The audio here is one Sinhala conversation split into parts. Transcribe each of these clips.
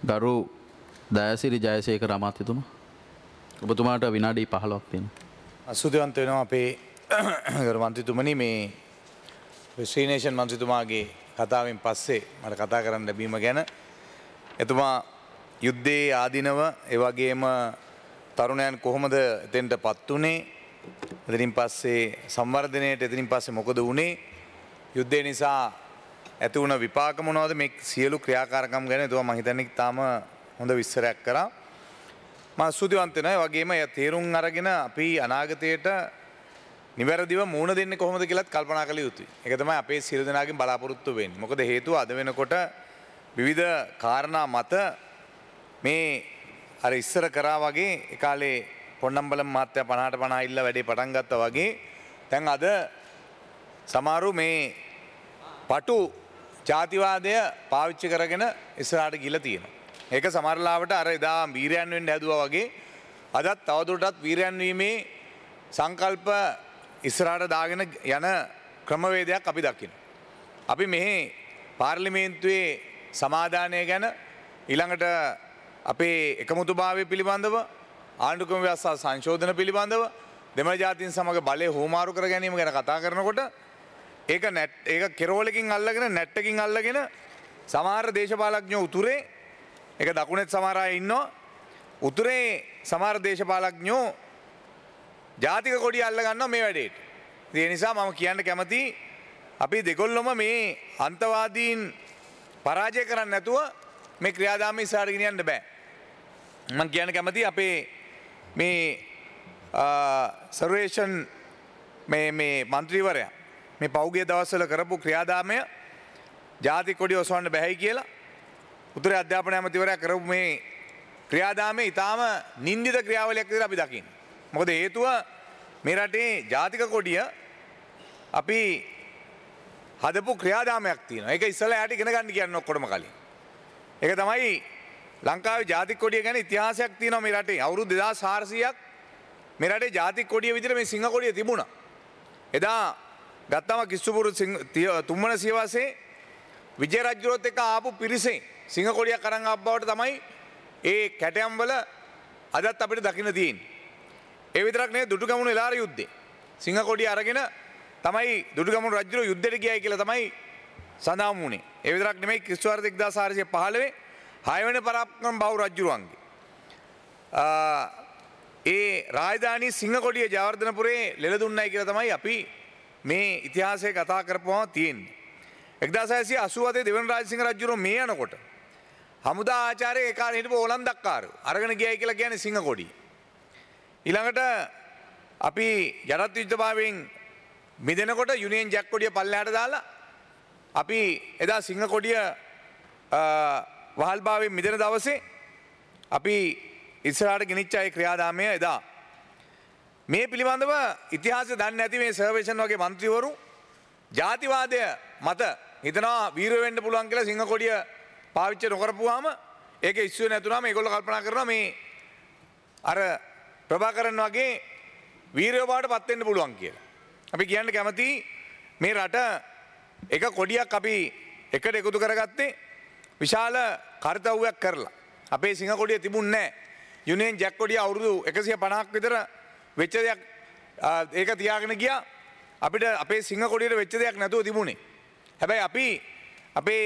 ගරු දයසිරි ජයසේකර අමාත්‍යතුමා ඔබතුමාට විනාඩි 15ක් තියෙනවා. සුදවන්ත වෙනවා අපේ ගරු මන්ත්‍රීතුමනි මේ ශ්‍රීනේෂන් මන්ත්‍රීතුමාගේ කතාවෙන් පස්සේ මට කතා කරන්න ලැබීම ගැන එතුමා යුද්ධයේ ආධිනව ඒ වගේම තරුණයන් කොහොමද එතෙන්ටපත් උනේ එතනින් පස්සේ සංවර්ධනයේට එතනින් පස්සේ මොකද වුනේ යුද්ධය නිසා ඇති වුණ විපාක මොනවද මේ සියලු ක්‍රියාකාරකම් ගැන එතුමා මම හිතන්නේ තාම හොඳ විස්තරයක් කරා. මම ස්තුතිවන්ත වෙනවා. ඒ වගේම තේරුම් අරගෙන අපි අනාගතයට නිවැරදිව මුහුණ දෙන්නේ කොහොමද කියලාත් කල්පනා කළ යුතුයි. ඒක තමයි අපේ සියලු දෙනාගෙන් බලාපොරොත්තු වෙන්නේ. මොකද හේතුව අද වෙනකොට විවිධ කාරණා මත මේ අර ඉස්සර කරා වගේ ඒ කාලේ පොන්නම්බලම් මහත්තයා 50ට 50 ඉල්ල වැඩේ පටන් ගත්තා වගේ දැන් අද සමහරු මේ පටු ජාතිවාදය පාවිච්චි කරගෙන ඉස්සරහට ගිහලා තියෙනවා. ඒක සමහරලාවට අර එදා වීරයන් වෙන්න හැදුවා වගේ අදත් තවදුරටත් වීරයන් වීමේ සංකල්ප ඉස්සරහට දාගෙන යන ක්‍රමවේදයක් අපි දකිනවා. අපි මෙහි පාර්ලිමේන්තුවේ සමාදානය ගැන ඊළඟට අපේ එකමුතුභාවය පිළිබඳව ආණ්ඩුක්‍රම ව්‍යවස්ථා සංශෝධන පිළිබඳව දෙමළ ජාතීන් සමග බලය හුවමාරු කර ගැනීම ගැන කතා කරනකොට ඒක කෙරෝලකින් අල්ලගෙන නැට්ටකින් අල්ලගෙන සමහර දේශපාලඥයෝ උතුරේ ඒක දකුණෙත් සමහර අය ඉන්නවා උතුරේ සමහර දේශපාලඥයෝ ජාතික කොඩිය අල්ල ගන්නවා මේ වැඩේට. ඒ නිසා මම කියන්න කැමතියි අපි දෙකොල්ලොම මේ අන්තවාදීන් පරාජය කරන්න නැතුව මේ ක්‍රියාදාමය ඉස්සරහට ගෙනියන්න බෑ. මම කියන්න කැමතියි අපේ මේ සර්වේෂන් මේ മന്ത്രിවරයා මේ පෞගිය දවස්වල කරපු ක්‍රියාදාමය ජාතික කොඩිය ඔසවන්න බැහැයි කියලා උතුරේ අධ්‍යාපන ඇමතිවරයා කරපු මේ ක්‍රියාදාමය ඊටාම නින්දිත ක්‍රියාවලියක් විදිහට අපි දකින්නේ. මොකද හේතුව මේ රටේ ජාතික කොඩිය අපි හදපු ක්‍රියාදාමයක් තියෙනවා. ඒක ඉස්සෙල්ලා යාට ඉගෙන ගන්න කියන්නේ ඔක්කොටම කලින්. ඒක තමයි ලංකාවේ ජාතික කොඩිය ගැන ඉතිහාසයක් තියෙනවා මේ රටේ. අවුරුදු 2400ක් මේ රටේ ජාතික කොඩිය විදිහට මේ සිංහ කොඩිය තිබුණා. එදා ගත්තම කිස්සුපුරු තුම්මන සියවසේ විජය රජුත් එක්ක ආපු පිරිසේ සිංහ කොඩියක් අරන් ආපු බවට තමයි ඒ කැටයම් වල අදත් අපිට දකින්න තියෙන්නේ. ඒ විතරක් නෙවෙයි දුටුගැමුණු එළාර යුද්ධේ සිංහ කොඩිය අරගෙන තමයි දුටුගැමුණු රජු යුද්ධෙට ගියයි කියලා තමයි සඳහන් වුණේ. ඒ විතරක් නෙමෙයි ක්‍රිස්තුවර්ෂ 1415 6 වෙනි පරාක්‍රම බහු රජුරුවන්ගේ ඒ රාජධානී සිංහ කොඩිය ජයවර්ධනපුරේ ලෙල දුන්නයි කියලා තමයි අපි මේ ඉතිහාසය කතා කරපුවම තියෙන්නේ. 1687 දෙවන රාජසිංහ රජුරුව මේ යනකොට හමුදා ආචාර්ය ඒ කාලේ හිටපු ඕලන්දක්කාරයෝ අරගෙන ගියයි කියලා කියන්නේ සිංහ කොඩිය. ඊළඟට අපි යටත් යුද්ධභාවයෙන් මිදෙනකොට යුනියන් ජැක් කොඩිය පල්ලෙහාට දාලා අපි එදා සිංහ කොඩිය වහල්භාවයෙන් මිදෙන දවසේ අපි ඉස්සරහට ගෙනිච්ච ඒ ක්‍රියාදාමය එදා මේ පිළිබඳව ඉතිහාසය දන්නේ නැති මේ සර්වේෂන් වගේ മന്ത്രിවරු ජාතිවාදය මත හිතනවා වීර වෙන්න පුළුවන් කියලා සිංහ කොඩිය පාවිච්චි නොකරපුවාම ඒක ඉස්සුවේ නැතුනම මේගොල්ලෝ කල්පනා කරනවා මේ අර ප්‍රභාකරන් වගේ වීරයෝ බවට පත් වෙන්න පුළුවන් කියලා. අපි කියන්න කැමතියි මේ රට එක කොඩියක් අපි එකට එකතු කරගත්තේ විශාල කාර්යයක් කරලා. අපේ සිංහ කොඩිය තිබුණේ නැහැ. යුනියන් ජැක් කොඩිය අවුරුදු 150ක් විතර වෙච්ච දෙයක් ඒක තියාගෙන ගියා. අපිට අපේ සිංහ කොඩියට වෙච්ච දෙයක් නැතුව තිබුණේ. හැබැයි අපි අපේ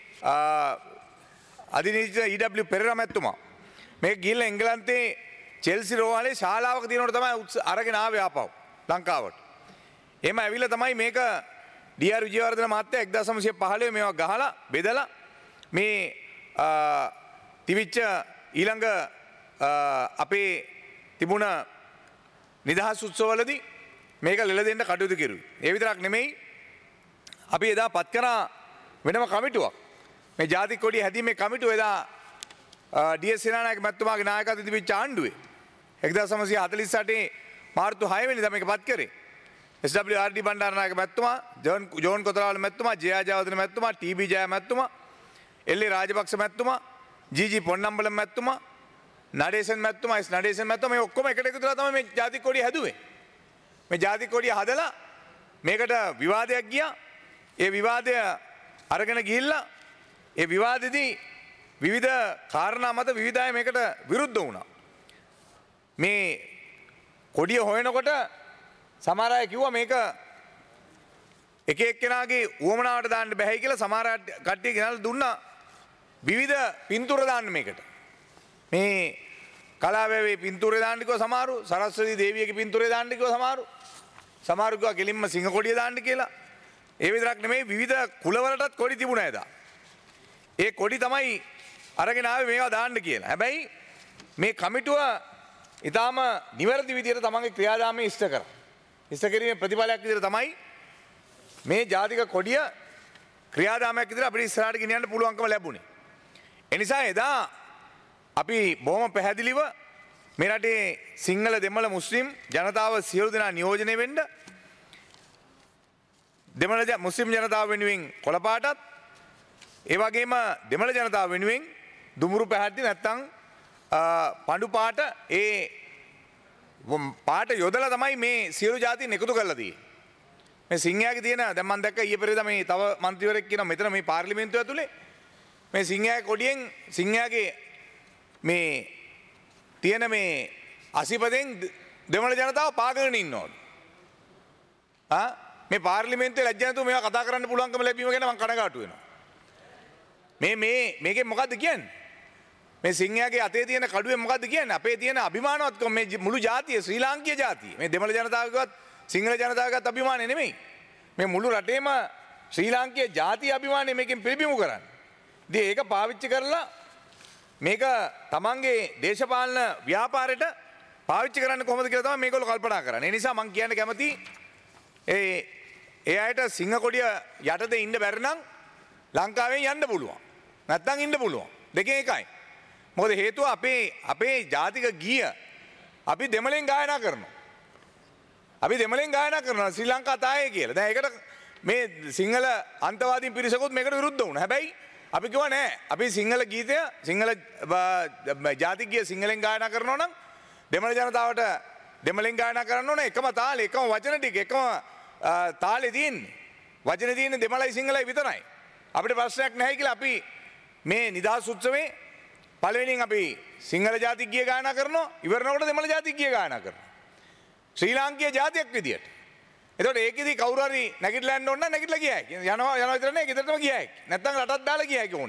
අධිනීතිඥ ඊ.ඩබ්ලිව් පෙරේරා මැතිතුමා මේ ගිහිල්ලා එංගලන්තේ චෙල්සි රෝහලේ ශාලාවක තියෙනකොට තමයි අරගෙන ආවේ ආපහු ලංකාවට. එහෙම ඇවිල්ලා තමයි මේක ඩී.ආර්. විජේවර්ධන මහත්තයා 1915 මේවා ගහලා බෙදලා මේ තිවිච්ච ඊළඟ අපේ තිබුණ නිදහස් උත්සවවලදී මේක ලෙල දෙන්න කටයුතු කෙරුවේ. ඒ විතරක් නෙමෙයි අපි එදා පත් කරා වෙනම කමිටුවක්. මේ ජාතික කොඩිය හැදීමේ කමිටුව එදා ඩී.එස්. සේනානායක මැතිතුමාගේ නායකත්වයේ තිබිච්ච ආණ්ඩුවේ 1948 මාර්තු 6 වෙනිදා මේක පත් කරේ. එස්.ඩබ්ලිව්.ආර්.ඩී. බණ්ඩාරනායක මැතිතුමා, ජෝන් කොතරාල මැතිතුමා, ජේ.ආර්. ජයවර්ධන මැතිතුමා, ටී.බී. ජය මැතිතුමා, එල්.ඒ. රාජපක්ෂ මැතිතුමා, ජී.ජී. පොන්නම්බලම් මැතිතුමා, නඩේසන් මැතිතුමා, එස්. නඩේසන් මැතිතුමා මේ ඔක්කොම එකට එකතු කරලා තමයි මේ ජාතික කොඩිය හැදුවේ. මේ ජාතික කොඩිය හදලා මේකට විවාදයක් ගියා. ඒ විවාදය අරගෙන ගිහිල්ලා ඒ විවාදෙදී විවිධ කාරණා මත විවිධ අය මේකට විරුද්ධ වුණා. මේ කොඩිය හොයනකොට සමහර අය කිව්වා මේක එක එක්කෙනාගේ උවමනාවට දාන්න බැහැ කියලා. සමහර කට්ටිය ගෙනල්ලා දුන්නා විවිධ පින්තූර දාන්න මේකට. මේ කලාවැවේ පින්තූරේ දාන්න කිව්වා සමහරු, සරස්වති දේවියගේ පින්තූරේ දාන්න කිව්වා සමහරු. සමහරු කිව්වා කෙලින්ම සිංහ කොඩිය දාන්න කියලා. ඒ විතරක් නෙමෙයි විවිධ කුලවලටත් කොඩි තිබුණා එදා. ඒ කොඩි තමයි අරගෙන ආවේ මේවා දාන්න කියලා. හැබැයි මේ කමිටුව ඊටාම නිවැරදි විදිහට තමන්ගේ ක්‍රියාදාමය ඉෂ්ට කරා. ඉෂ්ට කිරීමේ ප්‍රතිඵලයක් විදිහට තමයි මේ ජාතික කොඩිය ක්‍රියාදාමයක් විදිහට අපිට ඉස්සරහට ගෙනියන්න පුළුවන්කම ලැබුණේ. ඒ නිසා එදා අපි බොහොම පැහැදිලිව මේ රටේ සිංහල දෙමළ මුස්ලිම් ජනතාව සියලු දෙනා නියෝජනය වෙන්න දෙමළ මුස්ලිම් ජනතාව වෙනුවෙන් කොළ පාටත් ඒ වගේම දෙමළ ජනතාව වෙනුවෙන් දුමුරු පැහැද්දි නැත්තම් පඳු පාට ඒ පාට යොදලා තමයි මේ සියලු ජාතීන් එකතු කරලා තියෙන්නේ. මේ සිංහයාගේ තියෙන දැන් මම දැක්ක ඊයේ පෙරේදා මේ තව മന്ത്രിවරයෙක් කියනවා මෙතන මේ පාර්ලිමේන්තුව ඇතුලේ මේ සිංහයාගේ කොඩියෙන් සිංහයාගේ මේ තියෙන මේ අසිපතෙන් දෙමළ ජනතාව පාගගෙන ඉන්නවලු. මේ පාර්ලිමේන්තුවේ ලැජ්ජ නැතුව මේවා කතා කරන්න පුළුවන්කම ලැබීම ගැන මම කනගාටු වෙනවා. මේකෙන් මොකද්ද කියන්නේ? මේ සිංහයාගේ අතේ තියෙන කඩුවේ මොකද්ද කියන්නේ? අපේ තියෙන අභිමානවත්කම මේ මුළු ජාතිය ශ්‍රී ලාංකීය ජාතිය. මේ දෙමළ ජනතාවකවත් සිංහල ජනතාවකවත් අභිමානය නෙමෙයි. මේ මුළු රටේම ශ්‍රී ලාංකීය ජාතිය අභිමානය මේකෙන් පිළිබිඹු කරන්නේ. ඉතින් ඒක පාවිච්චි කරලා මේක තමන්ගේ දේශපාලන ව්‍යාපාරයට පාවිච්චි කරන්න කොහොමද කියලා තමයි මේගොල්ලෝ කල්පනා කරන්නේ. ඒ නිසා මම කියන්න කැමති ඒ අයට සිංහ කොඩිය යටතේ ඉන්න බැරි නම් ලංකාවෙන් යන්න පුළුවන්. නැත්තම් ඉන්න පුළුවන්. දෙකේ එකයි. මොකද හේතුව අපේ ජාතික ගීය අපි දෙමළෙන් ගායනා කරනවා. අපි දෙමළෙන් ගායනා කරනවා ශ්‍රී ලංකා තායේ කියලා. දැන් ඒකට මේ සිංහල අන්තවාදීන් පිරිසකුත් මේකට විරුද්ධ වුණා. හැබැයි අපි කිව්වා නෑ. අපි සිංහල ගීතය සිංහල ජාතික ගීය සිංහලෙන් ගායනා කරනවා නම් දෙමළ ජනතාවට දෙමළෙන් ගායනා කරන්න ඕන එකම තාලේ එකම වචන ටික එකම තාලේ තියෙන්නේ. වචනේ තියෙන්නේ දෙමළයි සිංහලයි විතරයි. අපිට ප්‍රශ්නයක් නැහැ කියලා අපි මේ නිදහස් උත්සවයේ පළවෙනියෙන් අපි සිංහල ජාතික ගීය ගායනා කරනවා ඉවරනකොට දෙමළ ජාතික ගීය ගායනා කරනවා. ශ්‍රී ලාංකීය ජාතියක් විදියට. එතකොට ඒකෙදි කවුරු හරි නැගිටලා යන්න ඕන නම් නැගිටලා ගියා හැකි. යනවා විතර නෙවෙයි ගෙදරටම ගියා හැකි. නැත්තම් රටත් දාලා ගියා හැකි ඕන.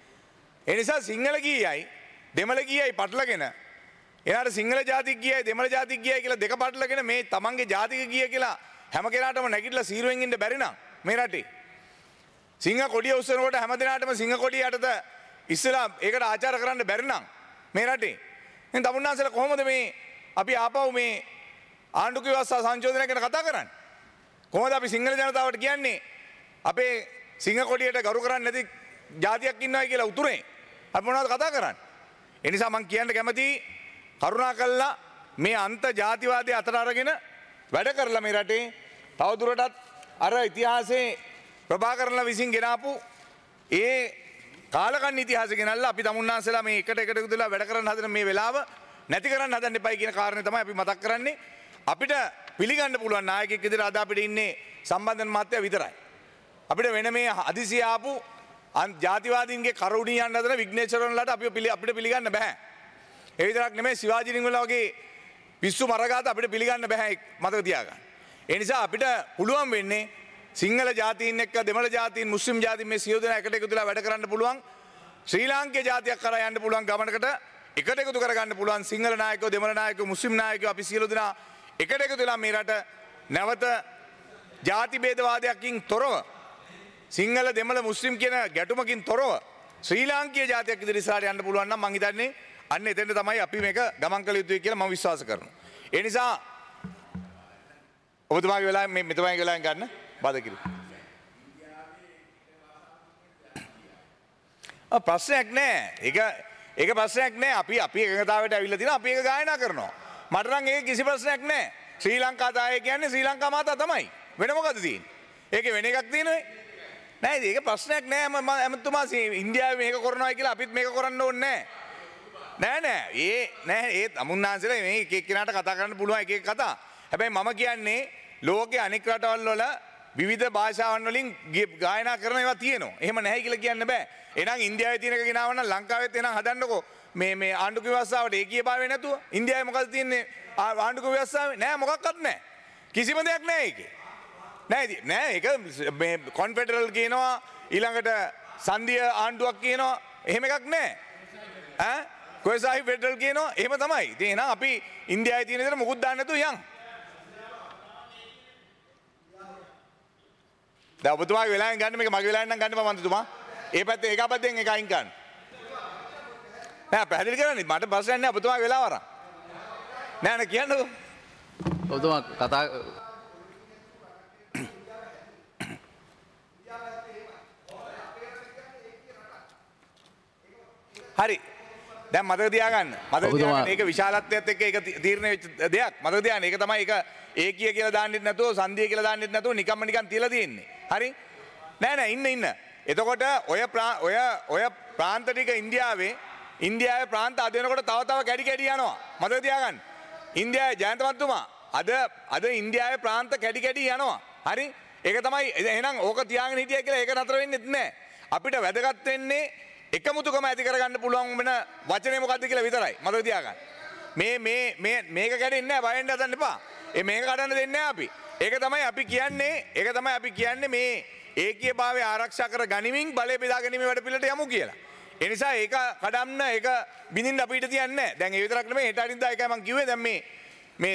ඒ නිසා සිංහල ගීයයි දෙමළ ගීයයි පටලගෙන එයාට සිංහල ජාතික ගීයයි දෙමළ ජාතික ගීයයි කියලා දෙක පටලගෙන මේ තමන්ගේ ජාතික ගීය කියලා හැම කෙනාටම නැගිටලා සීරුවෙන් ඉන්න බැරි නම් මේ රටේ සිංහ කොඩිය උස්සනකොට හැම දිනාටම සිංහ කොඩිය යටත ඉස්සලා ඒකට ආචාර කරන්න බැරි නම් මේ රටේ එහෙනම් තමුන්නාසලා කොහොමද මේ අපි ආපහු මේ ආණ්ඩුක ව්‍යවස්ථා සංශෝධනය ගැන කතා කරන්නේ? කොහොමද අපි සිංහල ජනතාවට කියන්නේ අපේ සිංහ කොඩියට ගරු කරන්නේ නැති ජාතියක් ඉන්නවයි කියලා උතුරේ අපි මොනවද කතා කරන්නේ? ඒ නිසා මම කියන්න කැමතියි කරුණාකරලා මේ අන්ත ජාතිවාදය අතර අරගෙන වැඩ කරලා මේ රටේ තවදුරටත් අර ඉතිහාසයේ ප්‍රභාකරන්ලා විසින් ගෙනාපු ඒ කාලකන්ණි ඉතිහාසය ගෙනල්ලා අපි තමුන්නාන්සලා මේ එකට එකතු වෙලා වැඩ කරන්න හදන මේ වෙලාව නැති කරන්න හදන්න එපයි කියන කාරණේ තමයි අපි මතක් කරන්නේ. අපිට පිළිගන්න පුළුවන් නායකයෙක් විදිහට අද අපිට ඉන්නේ සම්බන්ධන මහත්තයා විතරයි. අපිට වෙන මේ හදිසිය ආපු ජාතිවාදීන්ගේ කර උඩින් යන්න හදන විග්නේශ්වරන්ලාට අපිට පිළිගන්න බෑ. ඒ විතරක් නෙමෙයි සිවාජි රිංගල වගේ පිස්සු මරගාත අපිට පිළිගන්න බෑ මතක තියාගන්න. ඒ නිසා අපිට පුළුවන් වෙන්නේ සිංහල ජාතීන් එක්ක දෙමළ ජාතීන් මුස්ලිම් ජාතීන් මේ සියලු දෙනා එකට එකතු වෙලා වැඩ කරන්න පුළුවන්. ශ්‍රී ලාංකේය ජාතියක් කරා යන්න පුළුවන් ගමනකට එකට එකතු කරගන්න පුළුවන් සිංහල නායකයෝ දෙමළ නායකයෝ මුස්ලිම් නායකයෝ අපි සියලු දෙනා එකට එකතු වෙලා මේ රට නැවත ජාති භේදවාදයකින් තොරව සිංහල දෙමළ මුස්ලිම් කියන ගැටුමකින් තොරව ශ්‍රී ලාංකීය ජාතියක් ඉදිරි ඉස්සරහට යන්න පුළුවන් නම් මං හිතන්නේ අන්න එතෙන්ට තමයි අපි මේක ගමන් කළ යුතුයි කියලා මම විශ්වාස කරනවා. ඒ නිසා ඔබතුමාගේ වෙලාවෙන් මේ මෙතුමාගේ වෙලාවෙන් ගන්න බාධා කිරි. ප්‍රශ්නයක් නැහැ. ඒක ප්‍රශ්නයක් නැහැ. අපි එකඟතාවයට ඇවිල්ලා තියෙනවා. අපි ඒක ගායනා කරනවා. මට නම් ඒක කිසි ප්‍රශ්නයක් නැහැ. ශ්‍රී ලංකා තායේ කියන්නේ ශ්‍රී ලංකා මාතා තමයි. වෙන මොකද තියෙන්නේ? ඒකේ වෙන එකක් තියෙනවද? නෑ ඒක ප්‍රශ්නයක් නෑ. මම එමතුමා ඉන්දියාවේ මේක කරනවා කියලා අපිත් මේක කරන්න ඕනේ නෑ. ඒ තමුන්නාන්සලා මේ එක එක්කෙනාට කතා කරන්න පුළුවන් එක එක කතා. හැබැයි මම කියන්නේ ලෝකේ අනෙක් රටවල් වල විවිධ භාෂාවන් වලින් ගායනා කරන ඒවා තියෙනවා. එහෙම නැහැ කියලා කියන්න බෑ. එහෙනම් ඉන්දියාවේ තියෙන එක ගෙනාව නම් ලංකාවෙත් එහෙනම් හදන්නකෝ. මේ ආණ්ඩුක ව්‍යවස්ථාවට ඒකීයභාවය නැතුව ඉන්දියාවේ මොකද තියෙන්නේ? ආණ්ඩුක ව්‍යවස්ථාවේ නෑ මොකක්වත් නෑ. කිසිම දෙයක් නෑ ඒකේ. නෑ ඒක මේ කොන්ෆෙඩරල් කියනවා ඊළඟට සංධීය ආණ්ඩුවක් කියනවා එහෙම එකක් නෑ. ඈ කොයිසාහි ෆෙඩරල් කියනවා එහෙම තමයි. ඉතින් එහෙනම් අපි ඉන්දියාවේ තියෙන විදිහට මුකුත් දාන්න නැතුව යන්. දැන් ඔබතුමාගේ වෙලාවෙන් ගන්න මේක මගේ වෙලාවෙන් නම් ගන්න බෑ මන්ත්‍රීතුමා. ඒ පැත්තේ එක පැත්තෙන් එක අයින් කරන්න. නෑ පැහැදිලි කරන්නේ මට ප්‍රශ්නයක් නෑ ඔබතුමාගේ වෙලාව අරන්. නෑ නෑ කියන්නකෝ. ඔබතුමා කතා හරි. දැන් මතක තියාගන්න. මතක තියාගන්න ඒක විශාලත්වයත් එක්ක ඒක තීරණය වෙච්ච දෙයක්. මතක තියාගන්න. ඒක තමයි ඒක ඒකීය කියලා දාන්නෙත් නැතුව සංධීය කියලා දාන්නෙත් නැතුව නිකම්ම නිකන් තියලා තියෙන්නේ. හරි? නෑ ඉන්න. එතකොට ඔය ප්‍රාන්ත ටික ඉන්දියාවේ ප්‍රාන්ත අද වෙනකොට තව කැඩි කැඩි යනවා. මතක තියාගන්න. ඉන්දියාවේ ජයන්ත මහත්මයා අද ඉන්දියාවේ ප්‍රාන්ත කැඩි කැඩි යනවා. හරි? ඒක තමයි එහෙනම් ඕක තියාගෙන හිටියා කියලා ඒක නතර වෙන්නෙත් නෑ. අපිට වැදගත් වෙන්නේ එකමුතුකම ඇති කරගන්න පුළුවන් වෙන වචනේ මොකද්ද කියලා විතරයි. මතක තියාගන්න. මේක කැඩෙන්නේ නැහැ බයෙන් හදන්න එපා. මේක කඩන්න දෙන්නේ නැහැ අපි. ඒක තමයි අපි කියන්නේ මේ ඒකීයභාවය ආරක්ෂා කර ගනිමින් බලය බෙදා ගැනීමේ වැඩපිළිවෙලට යමු කියලා. ඒ නිසා ඒක කඩන්න ඒක බින්දින්න අපිට තියන්නේ නැහැ. දැන් ඒ විතරක් නෙමෙයි හෙට අනිද්දා ඒකයි මම කිව්වේ දැන් මේ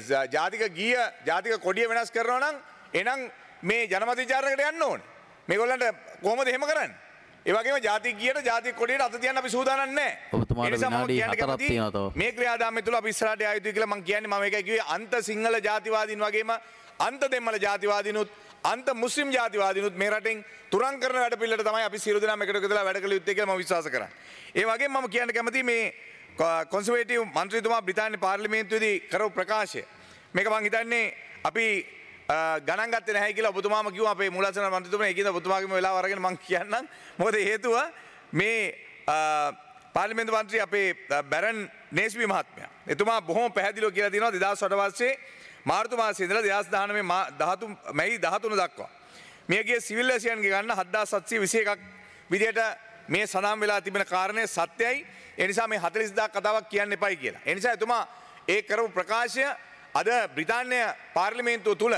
ජාතික කොඩිය වෙනස් කරනවා නම් එහෙනම් මේ ජනමත විචාරණයකට යන්න ඕනේ. මේගොල්ලන්ට කොහොමද එහෙම කරන්නේ? ඒ වගේම ජාතික ගියට ජාතික කොඩියට අත තියන්න අපි සූදානම් නැහැ. ඔබතුමාට විනාඩි 4ක් තියෙනවා තව. මේ ක්‍රියාදාමය තුළ අපි ඉස්සරහට යා යුතුයි කියලා මම කියන්නේ මම ඒකයි කිව්වේ අන්ත සිංහල ජාතිවාදීන් වගේම අන්ත දෙමළ ජාතිවාදීනුත් අන්ත මුස්ලිම් ජාතිවාදීනුත් මේ රටෙන් තුරන් කරන වැඩ පිළිවෙලට තමයි අපි සියලු දෙනාම එකට එකතුලා වැඩ කළ යුත්තේ කියලා මම විශ්වාස කරන්නේ. ඒ වගේම මම කියන්න කැමතියි මේ කොන්සර්වේටිව් මන්ත්‍රීතුමා බ්‍රිතාන්‍ය පාර්ලිමේන්තුවේදී කරපු ප්‍රකාශය. මේක මම හිතන්නේ අපි ගණන් ගත්තේ නැහැ කියලා ඔබතුමාම කිව්වා අපේ මූලාසන මන්ත්‍රීතුමා ඒකින්ද ඔබතුමාගේම වෙලාව අරගෙන මම කියන්නම්. මොකද හේතුව මේ පාර්ලිමේන්තු මන්ත්‍රී අපේ බැරන් නේස්බි මහත්මයා. එතුමා බොහොම පැහැදිලිව කියලා තියෙනවා 2008 වර්ෂයේ මාර්තු මාසයේ ඉඳලා 2019 මැයි 13 දක්වා මේගේ සිවිල් වැසියන්ගේ ගන්න 7721ක් විදියට මේ සඳහන් වෙලා තිබෙන කාරණය සත්‍යයි. ඒ නිසා මේ 40000 කතාවක් කියන්න එපයි කියලා. ඒ නිසා එතුමා ඒ කරපු ප්‍රකාශය අද බ්‍රිතාන්‍ය පාර්ලිමේන්තුව තුල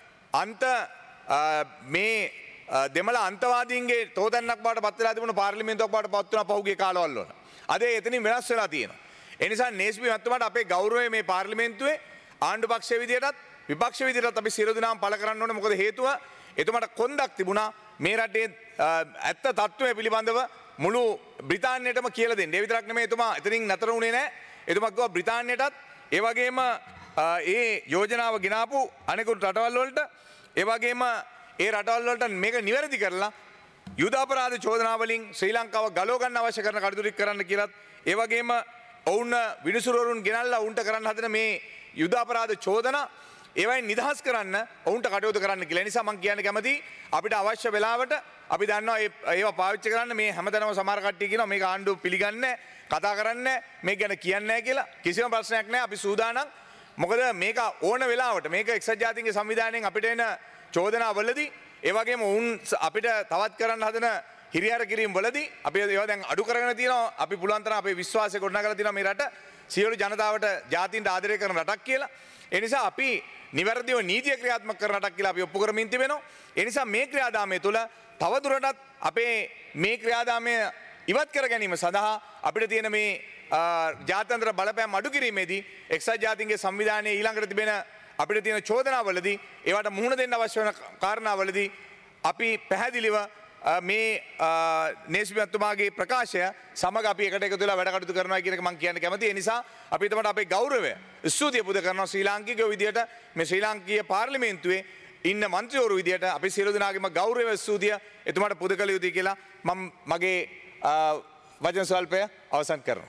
මේ දෙමළ අන්තවාදීන්ගේ තෝතැන්නක් බවට පත් වෙලා තිබුණු පාර්ලිමේන්තුවක් බවට පත් වුණා පහුගිය කාලවල වල. අද එතනින් වෙනස් වෙලා තියෙනවා. ඒ නිසා නේස්බි මහත්මයාට අපේ ගෞරවය මේ පාර්ලිමේන්තුවේ ආණ්ඩු පක්ෂයේ විදියටත් විපක්ෂ විදියටත් අපි සියලු දෙනාම පළ කරන්න ඕනේ. මොකද හේතුව එතුමාට කොන්දක් තිබුණා මේ රටේ ඇත්ත තත්ත්වය පිළිබඳව මුළු බ්‍රිතාන්‍යයටම කියලා දෙන්න. ඒ විතරක් නෙමෙයි එතුමා එතනින් නතර වුණේ නැහැ. එතුමා කිව්වා බ්‍රිතාන්‍යයටත් ඒ වගේම ඒ යෝජනාව ගෙනාපු අනෙකුත් රටවල් වලට ඒ වගේම ඒ රටවල් වලට මේක නිවැරදි කරලා යුද අපරාධ චෝදනා වලින් ශ්‍රී ලංකාව ගලව ගන්න අවශ්‍ය කරන කටයුතු කරන්න කියලාත් ඒ වගේම ඔවුන් විනිසුරුවරුන් ගෙනල්ලා උන්ට කරන්න හදන මේ යුද අපරාධ චෝදනා ඒවයින් නිදහස් කරන්න ඔවුන්ට කටයුතු කරන්න කියලා. ඒ නිසා මම කියන්න කැමතියි අපිට අවශ්‍ය වෙලාවට අපි දන්නවා ඒවා පාවිච්චි කරන්න මේ හැමතැනම සමහර කට්ටිය කියනවා මේක ආණ්ඩුව පිළිගන්නේ කතා කරන්නේ මේක ගැන කියන්නේ නැහැ කියලා. කිසිම ප්‍රශ්නයක් නැහැ. අපි සූදානම්. මොකද මේක ඕන වෙලාවට මේක එක්සත් ජාතීන්ගේ සංවිධානයෙන් අපිට එන චෝදනාවලදී ඒ වගේම උන් අපිට තවත් කරන්න හදන හිරිහැර කිරීම වලදී අපි ඒවා දැන් අඩු කරගෙන තියෙනවා. අපි පුළුවන් තරම් අපේ විශ්වාසය ගොඩනගලා තියෙනවා මේ රට සියලු ජනතාවට ජාතීන්ට ආදරය කරන රටක් කියලා. ඒ නිසා අපි නිවැරදිව නීතිය ක්‍රියාත්මක කරන රටක් කියලා අපි ඔප්පු කරමින් තිබෙනවා. ඒ නිසා මේ ක්‍රියාදාමය තුළ තවදුරටත් අපේ මේ ක්‍රියාදාමය ඉවත් කර ගැනීම සඳහා අපිට තියෙන මේ ජාත්‍යන්තර බලපෑම් අඩු කිරීමේදී එක්සත් ජාතීන්ගේ සංවිධානයේ ඊළඟට තිබෙන අපිට තියෙන චෝදනාවලදී ඒවට මුහුණ දෙන්න අවශ්‍ය වෙන කාරණාවලදී අපි පැහැදිලිව මේ නේස්බි මහත්මයාගේ ප්‍රකාශය සමග අපි එකට එකතු වෙලා වැඩ කටයුතු කරනවා කියන එක මම කියන්න කැමතියි. ඒ නිසා අපි එතකොට අපේ ගෞරවය ස්තුතිය පුද කරනවා ශ්‍රී ලාංකිකයෝ විදියට මේ ශ්‍රී ලාංකීය පාර්ලිමේන්තුවේ ඉන්න මන්ත්‍රීවරු විදියට අපි සියලු දෙනාගේම ගෞරවය ස්තුතිය එතුමාට පුද කළ යුතුයි කියලා මම මගේ වචන ස්වල්පය අවසන් කරනවා.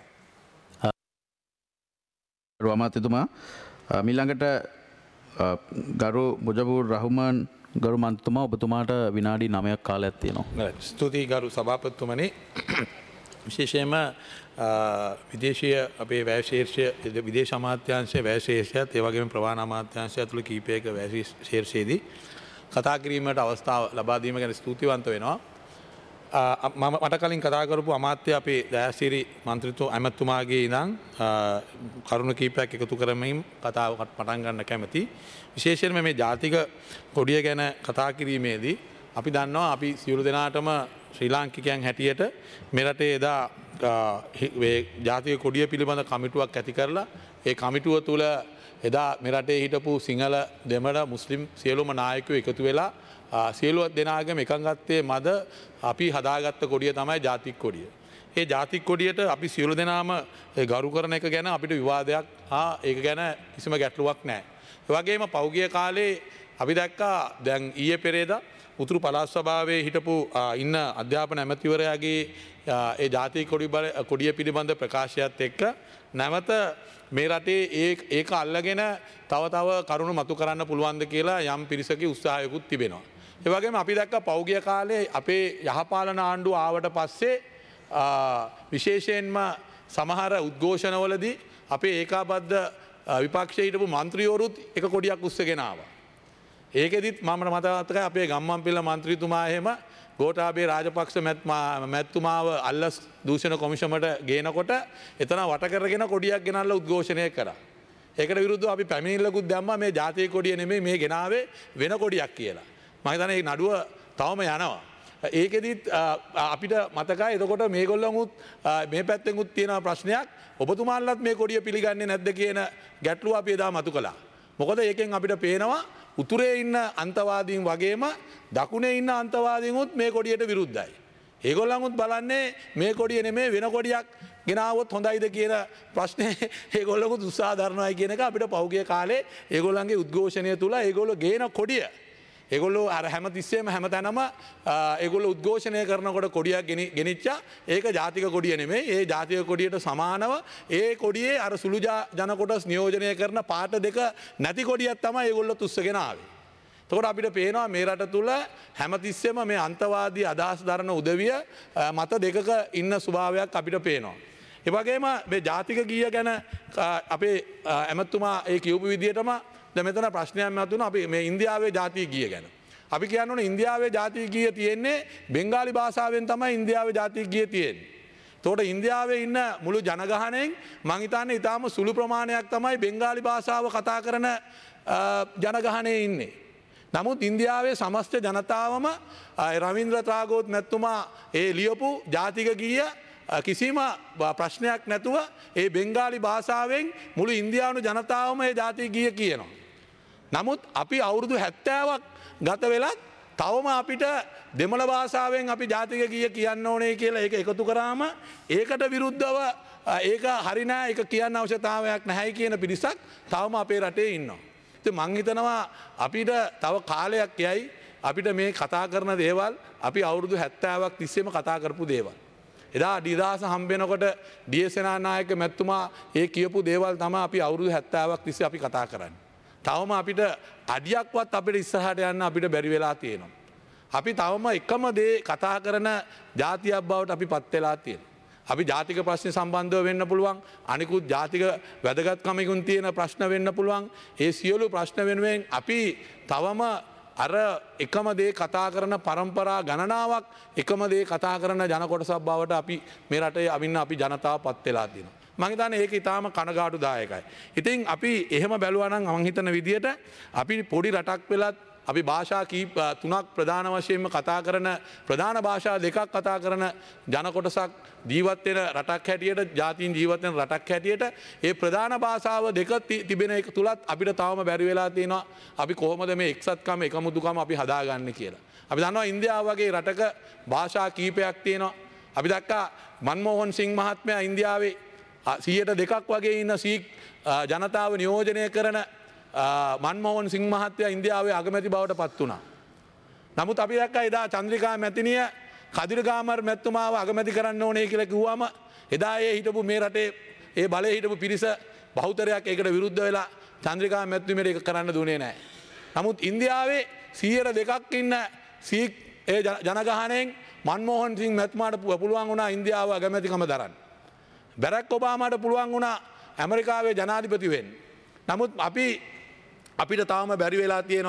අමාත්‍යතුමා මිළඟට ගරු මුජබුර් රහමන් ගරු මන්ත්‍රතුමා ඔබතුමාට විනාඩි 9ක් කාලයක් තියෙනවා. ස්තුතියි ගරු සභාපතිතුමනි. විශේෂයෙන්ම විදේශීය අපේ වැය ශීර්ෂය විදේශ අමාත්‍යාංශයේ වැය ශීර්ෂයත් ඒ වගේම ප්‍රවාහන අමාත්‍යාංශය ඇතුළු කීපයක වැය ශීර්ෂයේදී කතා කිරීමට අවස්ථාව ලබා දීම ගැන ස්තුතිවන්ත වෙනවා. මම මට කලින් කතා කරපු අමාත්‍ය අපේ දයාසිරි මන්ත්‍රීතු ඇමතුමාගේ ඉඳන් කරුණු කීපයක් එකතු කරමින් කතාව පටන් ගන්න කැමති. විශේෂයෙන්ම මේ ජාතික කොඩිය ගැන කතා කිරීමේදී අපි දන්නවා අපි සියලු දෙනාටම ශ්‍රී ලාංකිකයන් හැටියට මෙරටේ එදා ජාතික කොඩිය පිළිබඳ කමිටුවක් ඇති කරලා ඒ කමිටුව තුළ එදා මෙරටේ හිටපු සිංහල දෙමළ මුස්ලිම් සියලුම නායකයෝ එකතු වෙලා සියලුවත් දෙනාගම එකඟත්තේ මද අපි හදාගත්ත කොඩිය තමයි ජාතික කොඩිය. ඒ ජාතික කොඩියට අපි සියලු දෙනාම ගරු කරන එක ගැන අපිට විවාදයක් හා ඒක ගැන කිසිම ගැටලුවක් නැහැ. ඒ වගේම පෞගිය කාලේ අපි දැක්කා දැන් ඊයේ පෙරේදා උතුරු පළාත් සභාවේ හිටපු ඉන්න අධ්‍යාපන ඇමතිවරයාගේ ඒ ජාතික කොඩිය පිළිබඳ ප්‍රකාශයත් එක්ක නැවත මේ රටේ ඒක අල්ලගෙන තව කරුණු මතු කරන්න පුළුවන්ද කියලා යම් පිරිසකගේ උත්සාහයකුත් තිබෙනවා. ඒ වගේම අපි දැක්ක පෞගිය කාලේ අපේ යහපාලන ආණ්ඩුව ආවට පස්සේ විශේෂයෙන්ම සමහර උද්ඝෝෂණවලදී අපේ ඒකාබද්ධ විපක්ෂයේ හිටපු මන්ත්‍රීවරුත් එක කොඩියක් උස්සගෙන ආවා. ඒකෙදිත් මම මතකයි අපේ ගම්මන්පිල මන්ත්‍රීතුමා එහෙම ගෝඨාභය රාජපක්ෂ මැතිතුමාව අල්ලස් දූෂණ කොමිෂමට ගේනකොට එතන වට කරගෙන කොඩියක් ගෙනල්ලා උද්ඝෝෂණය කරා. ඒකට විරුද්ධව අපි පැමිණිල්ලකුත් දැම්මා මේ ජාතික කොඩිය නෙමෙයි මේ ගෙනාවේ වෙන කොඩියක් කියලා. මම හිතන්නේ මේ නඩුව තවම යනවා. ඒකෙදිත් අපිට මතකයි එතකොට මේගොල්ලොන්ුත් මේ පැත්තෙන්ුත් තියෙන ප්‍රශ්නයක් ඔබතුමාලත් මේ කොඩිය පිළිගන්නේ නැද්ද කියන ගැටලුව අපි එදා මතු කළා. මොකද ඒකෙන් අපිට පේනවා උතුරේ ඉන්න අන්තවාදීන් වගේම දකුණේ ඉන්න අන්තවාදීන්ුත් මේ කොඩියට විරුද්ධයි. ඒගොල්ලන්ුත් බලන්නේ මේ කොඩිය නෙමේ වෙන කොඩියක් ගෙනාවොත් හොඳයිද කියන ප්‍රශ්නේ ඒගොල්ලොන්ුත් උත්සාහ දරනවායි කියන එක අපිට පහුගිය කාලේ ඒගොල්ලන්ගේ උද්ඝෝෂණය තුල ඒගොල්ලෝ ගේන කොඩිය ඒගොල්ලෝ අර හැමතිස්සෙම හැමතැනම ඒගොල්ලෝ උද්ඝෝෂණය කරනකොට කොඩියක් ගෙනිච්චා. ඒක ජාතික කොඩිය නෙමෙයි. ඒ ජාතික කොඩියට සමානව ඒ කොඩියේ අර සුළු ජන කොටස් නියෝජනය කරන පාට දෙක නැති කොඩියක් තමයි ඒගොල්ලෝ තුස්සගෙන ආවේ. එතකොට අපිට පේනවා මේ රට තුල හැමතිස්සෙම මේ අන්තවාදී අදහස් දරන උදවිය මත දෙකක ඉන්න ස්වභාවයක් අපිට පේනවා. ඒ වගේම මේ ජාතික ගීය ගැන අපේ ඇමතුමා ඒ කියපු විදිහටම මෙතන ප්‍රශ්නයක් මතුණා අපි මේ ඉන්දියාවේ ජාතික ගීය ගැන. අපි කියන්න ඕනේ ඉන්දියාවේ ජාතික ගීය තියෙන්නේ බෙන්ගාලි භාෂාවෙන් තමයි ඉන්දියාවේ ජාතික ගීය තියෙන්නේ. එතකොට ඉන්දියාවේ ඉන්න මුළු ජනගහණයෙන් මං හිතන්නේ ඊටාම සුළු ප්‍රමාණයක් තමයි බෙන්ගාලි භාෂාව කතා කරන ජනගහණයේ ඉන්නේ. නමුත් ඉන්දියාවේ සමස්ත ජනතාවම රවීන්ද්‍ර ටාගෝර් මැතිතුමා ඒ ලියපු ජාතික ගීය කිසිම ප්‍රශ්නයක් නැතුව ඒ බෙන්ගාලි භාෂාවෙන් මුළු ඉන්දියානු ජනතාවම ඒ ජාතික ගීය කියනවා. නමුත් අපි අවුරුදු 70ක් ගත වෙලත් තවම අපිට දෙමළ භාෂාවෙන් අපි ජාතික ගීය කියන්න ඕනේ කියලා ඒක එකතු කරාම ඒකට විරුද්ධව ඒක හරි නෑ ඒක කියන්න අවශ්‍යතාවයක් නැහැයි කියන පිරිසක් තවම අපේ රටේ ඉන්නවා. ඉතින් මං හිතනවා අපිට තව කාලයක් යයි අපිට මේ කතා කරන දේවල් අපි අවුරුදු 70ක් තිස්සේම කතා කරපු දේවල්. එදා නිදහස හම්බෙනකොට දියසේනානායක මැතිතුමා ඒ කියපු දේවල් තමයි අපි අවුරුදු 70ක් තිස්සේ අපි කතා කරන්නේ. තවම අපිට අඩියක්වත් අපිට ඉස්සරහට යන්න අපිට බැරි වෙලා තියෙනවා. අපි තවම එකම දේ කතා කරන ජාතියක් බවට අපි පත් වෙලා තියෙනවා. අපි ජාතික ප්‍රශ්න සම්බන්ධව වෙන්න පුළුවන් අනිකුත් ජාතික වැදගත්කමකින් තියෙන ප්‍රශ්න වෙන්න පුළුවන්. ඒ සියලු ප්‍රශ්න වෙනුවෙන් අපි තවම අර එකම දේ කතා කරන පරම්පරා ගණනාවක් එකම දේ කතා කරන ජන කොටසක් බවට අපි මේ රටේ අවින්න අපි ජනතාව පත් වෙලා තියෙනවා. මම හිතන්නේ ඒක ඊටාම කනගාටුදායකයි. ඉතින් අපි එහෙම බැලුවා නම් මම හිතන විදියට අපි පොඩි රටක් වෙලත් අපි භාෂා තුනක් ප්‍රධාන වශයෙන්ම කතා කරන ප්‍රධාන භාෂා දෙකක් කතා කරන ජන කොටසක් ජීවත් වෙන රටක් හැටියට ජාතීන් ජීවත් වෙන රටක් හැටියට ඒ ප්‍රධාන භාෂාව දෙක තිබෙන එක තුලත් අපිට තවම බැරි වෙලා තියෙනවා අපි කොහොමද මේ එක්සත්කම එකමුතුකම අපි හදාගන්නේ කියලා. අපි දන්නවා ඉන්දියාව වගේ රටක භාෂා කීපයක් තියෙනවා. අපි දැක්කා මන්මෝහන් සිං මහත්මයා ඉන්දියාවේ 102ක් වගේ ඉන්න සීක් ජනතාව නියෝජනය කරන මන්මෝහන් සිං මහත්තයා ඉන්දියාවේ අගමැති බවට පත් වුණා. නමුත් අපි දැක්කා එදා චන්ද්‍රිකා මැතිනිය කදිරගාමර් මැතිතුමාව අගමැති කරන්න ඕනේ කියලා කිව්වම එදා ඒ හිටපු මේ රටේ ඒ බලයේ හිටපු පිරිස බහුතරයක් ඒකට විරුද්ධ වෙලා චන්ද්‍රිකා මැතිතුමියට ඒක කරන්න දුන්නේ නැහැ. නමුත් ඉන්දියාවේ 102ක් ඉන්න සීක් ඒ ජනගහණයෙන් මන්මෝහන් සිං මැතිතුමාට පුළුවන් වුණා ඉන්දියාව අගමැතිකම දරන්න. බැරක් ඔබාමාට පුළුවන් වුණා ඇමරිකාවේ ජනාධිපති වෙන්න. නමුත් අපිට තාම බැරි වෙලා තියෙනවා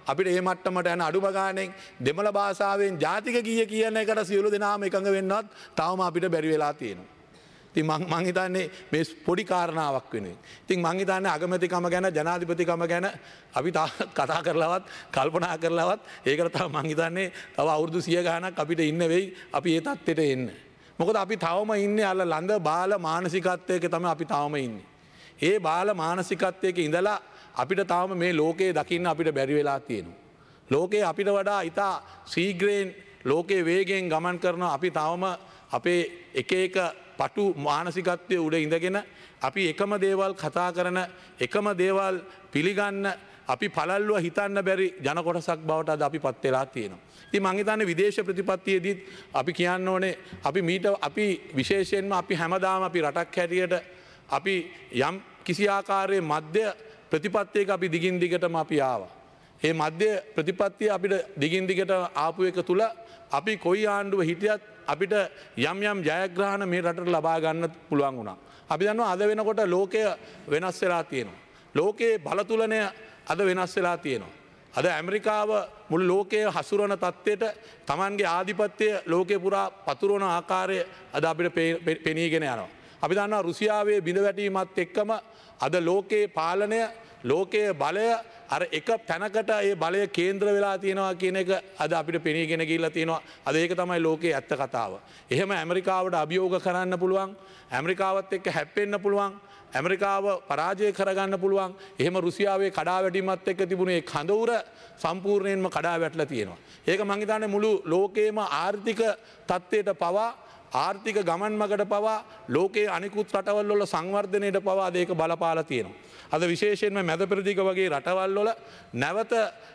අපිට ඒ මට්ටමට යන අඩුම ගානෙන් දෙමළ භාෂාවෙන් ජාතික ගීය කියන එකට සියලු දෙනාම එකඟ වෙන්නවත් තාම අපිට බැරි වෙලා තියෙනවා. ඉතින් මං හිතන්නේ මේ පොඩි කාරණාවක් වෙනුවෙන්. ඉතින් මං හිතන්නේ අගමැතිකම ගැන ජනාධිපතිකම ගැන අපි කතා කරලවත් කල්පනා කරලවත් ඒකට තව මං හිතන්නේ තව අවුරුදු 100 ගාණක් අපිට ඉන්න වෙයි අපි ඒ තත්ත්වෙට එන්න. මොකද අපි තවම ඉන්නේ අර ලඳ බාල මානසිකත්වයක තමයි අපි තවම ඉන්නේ. ඒ බාල මානසිකත්වයක ඉඳලා අපිට තවම මේ ලෝකයේ දකින්න අපිට බැරි වෙලා තියෙනවා. ලෝකයේ අපිට වඩා ඉතා ශීඝ්‍රයෙන් ලෝකයේ වේගයෙන් ගමන් කරන අපි තවම අපේ එක එක පටු මානසිකත්වය උඩ ඉඳගෙන අපි එකම දේවල් කතා කරන එකම දේවල් පිළිගන්න අපි පළල්ව හිතන්න බැරි ජන කොටසක් බවට අද අපි පත් වෙලා තියෙනවා. ඉතින් මං හිතන්නේ විදේශ ප්‍රතිපත්තියේදීත් අපි කියන්න ඕනේ අපි විශේෂයෙන්ම අපි හැමදාම අපි රටක් හැටියට අපි යම් කිසි ආකාරයේ මධ්‍ය ප්‍රතිපත්තියක අපි දිගින් දිගටම අපි ආවා. ඒ මධ්‍ය ප්‍රතිපත්තිය අපිට දිගින් දිගට ආපු එක තුල අපි කොයි ආණ්ඩුව හිටියත් අපිට යම් යම් ජයග්‍රහණ මේ රටට ලබා ගන්න පුළුවන් වුණා. අපි දන්නවා අද වෙනකොට ලෝකය වෙනස් වෙලා තියෙනවා. ලෝකයේ බලතුලනය අද වෙනස් වෙලා තියෙනවා. අද ඇමරිකාව මුළු ලෝකයේ හසුරවන තත්ත්වයට Tamanගේ ආධිපත්‍යය ලෝකේ පුරා පතුරවන ආකාරය අද අපිට පෙනීගෙන යනවා. අපි දන්නවා රුසියාවේ බිඳ වැටීමත් එක්කම අද ලෝකයේ පාලනය ලෝකයේ බලය අර එක තැනකට ඒ බලය කේන්ද්‍ර වෙලා තියෙනවා කියන එක අද අපිට පෙනීගෙන ගිහිල්ලා තියෙනවා. අද ඒක තමයි ලෝකයේ ඇත්ත කතාව. එහෙම ඇමරිකාවට අභියෝග කරන්න පුළුවන්, ඇමරිකාවත් එක්ක හැප්පෙන්න පුළුවන්, ඇමරිකාව පරාජය කරගන්න පුළුවන්. එහෙම රුසියාවේ කඩාවැටීමත් එක්ක තිබුණේ කඳවුර සම්පූර්ණයෙන්ම කඩා වැටලා තියෙනවා. ඒක මං හිතන්නේ මුළු ලෝකේම ආර්ථික තත්ත්වයට පවා ආර්ථික ගමන් මගට පවා ලෝකයේ අනිකුත් රටවල් වල සංවර්ධනයට පවා අද ඒක බලපාලා තියෙනවා. අද විශේෂයෙන්ම මැද පෙරදිග වගේ රටවල් වල නැවත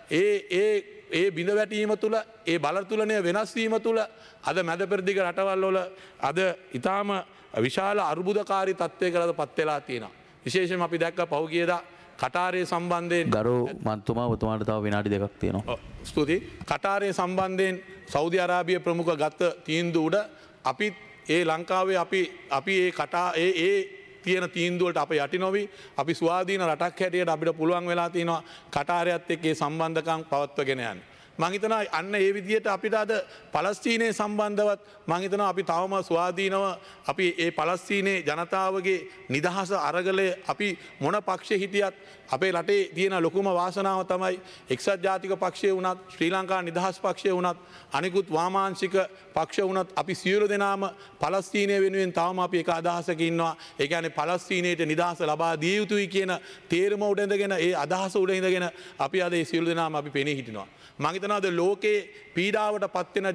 ඒ බිඳ වැටීම තුළ ඒ බලතුලනය වෙනස් වීම තුළ අද මැද පෙරදිග රටවල් වල අද ඊටාම විශාල අර්බුදකාරී තත්ත්වයකට පත් වෙලා තියෙනවා. විශේෂයෙන්ම අපි දැක්ක පහුගියදා කටාරයේ සම්බන්ධයෙන් ගරු මන්තුමා ඔබතුමාට තව විනාඩි 2ක් තියෙනවා. ස්තුතියි. කටාරයේ සම්බන්ධයෙන් සෞදි අරාබිය ප්‍රමුඛ ගත තීන්දුව උඩ අපිත් ඒ ලංකාවේ අපි ඒ තියෙන තීන්දුවලට අප යටි නොවී අපි ස්වාධීන රටක් හැටියට අපිට පුළුවන් වෙලා තියෙනවා කටාරයත් එක්ක ඒ සම්බන්ධකම් පවත්වගෙන යන්න. මං හිතනවා අන්න ඒ විදිහට අපිට අද පලස්තීනයේ සම්බන්ධවත් මං හිතනවා අපි තවම ස්වාධීනව අපි ඒ පලස්තීනයේ ජනතාවගේ නිදහස අරගලය අපි මොන පක්ෂේ හිටියත් අපේ රටේ තියෙන ලොකුම වාසනාව තමයි එක්සත් ජාතික පක්ෂය වුණත් ශ්‍රී ලංකා නිදහස් පක්ෂය වුණත් අනිකුත් වාමාංශික පක්ෂ වුණත් අපි සියලු දෙනාම පලස්තීනය වෙනුවෙන් තවම අපි එක අදහසක ඉන්නවා. ඒ කියන්නේ පලස්තීනයට නිදහස ලබා දිය යුතුයි කියන තේරුම උඩ ඉඳගෙන ඒ අදහස උඩ ඉඳගෙන අපි අද ඒ සියලු දෙනාම අපි පෙනී හිටිනවා. මං හිතනවා අද ලෝකේ පීඩාවට පත්වෙන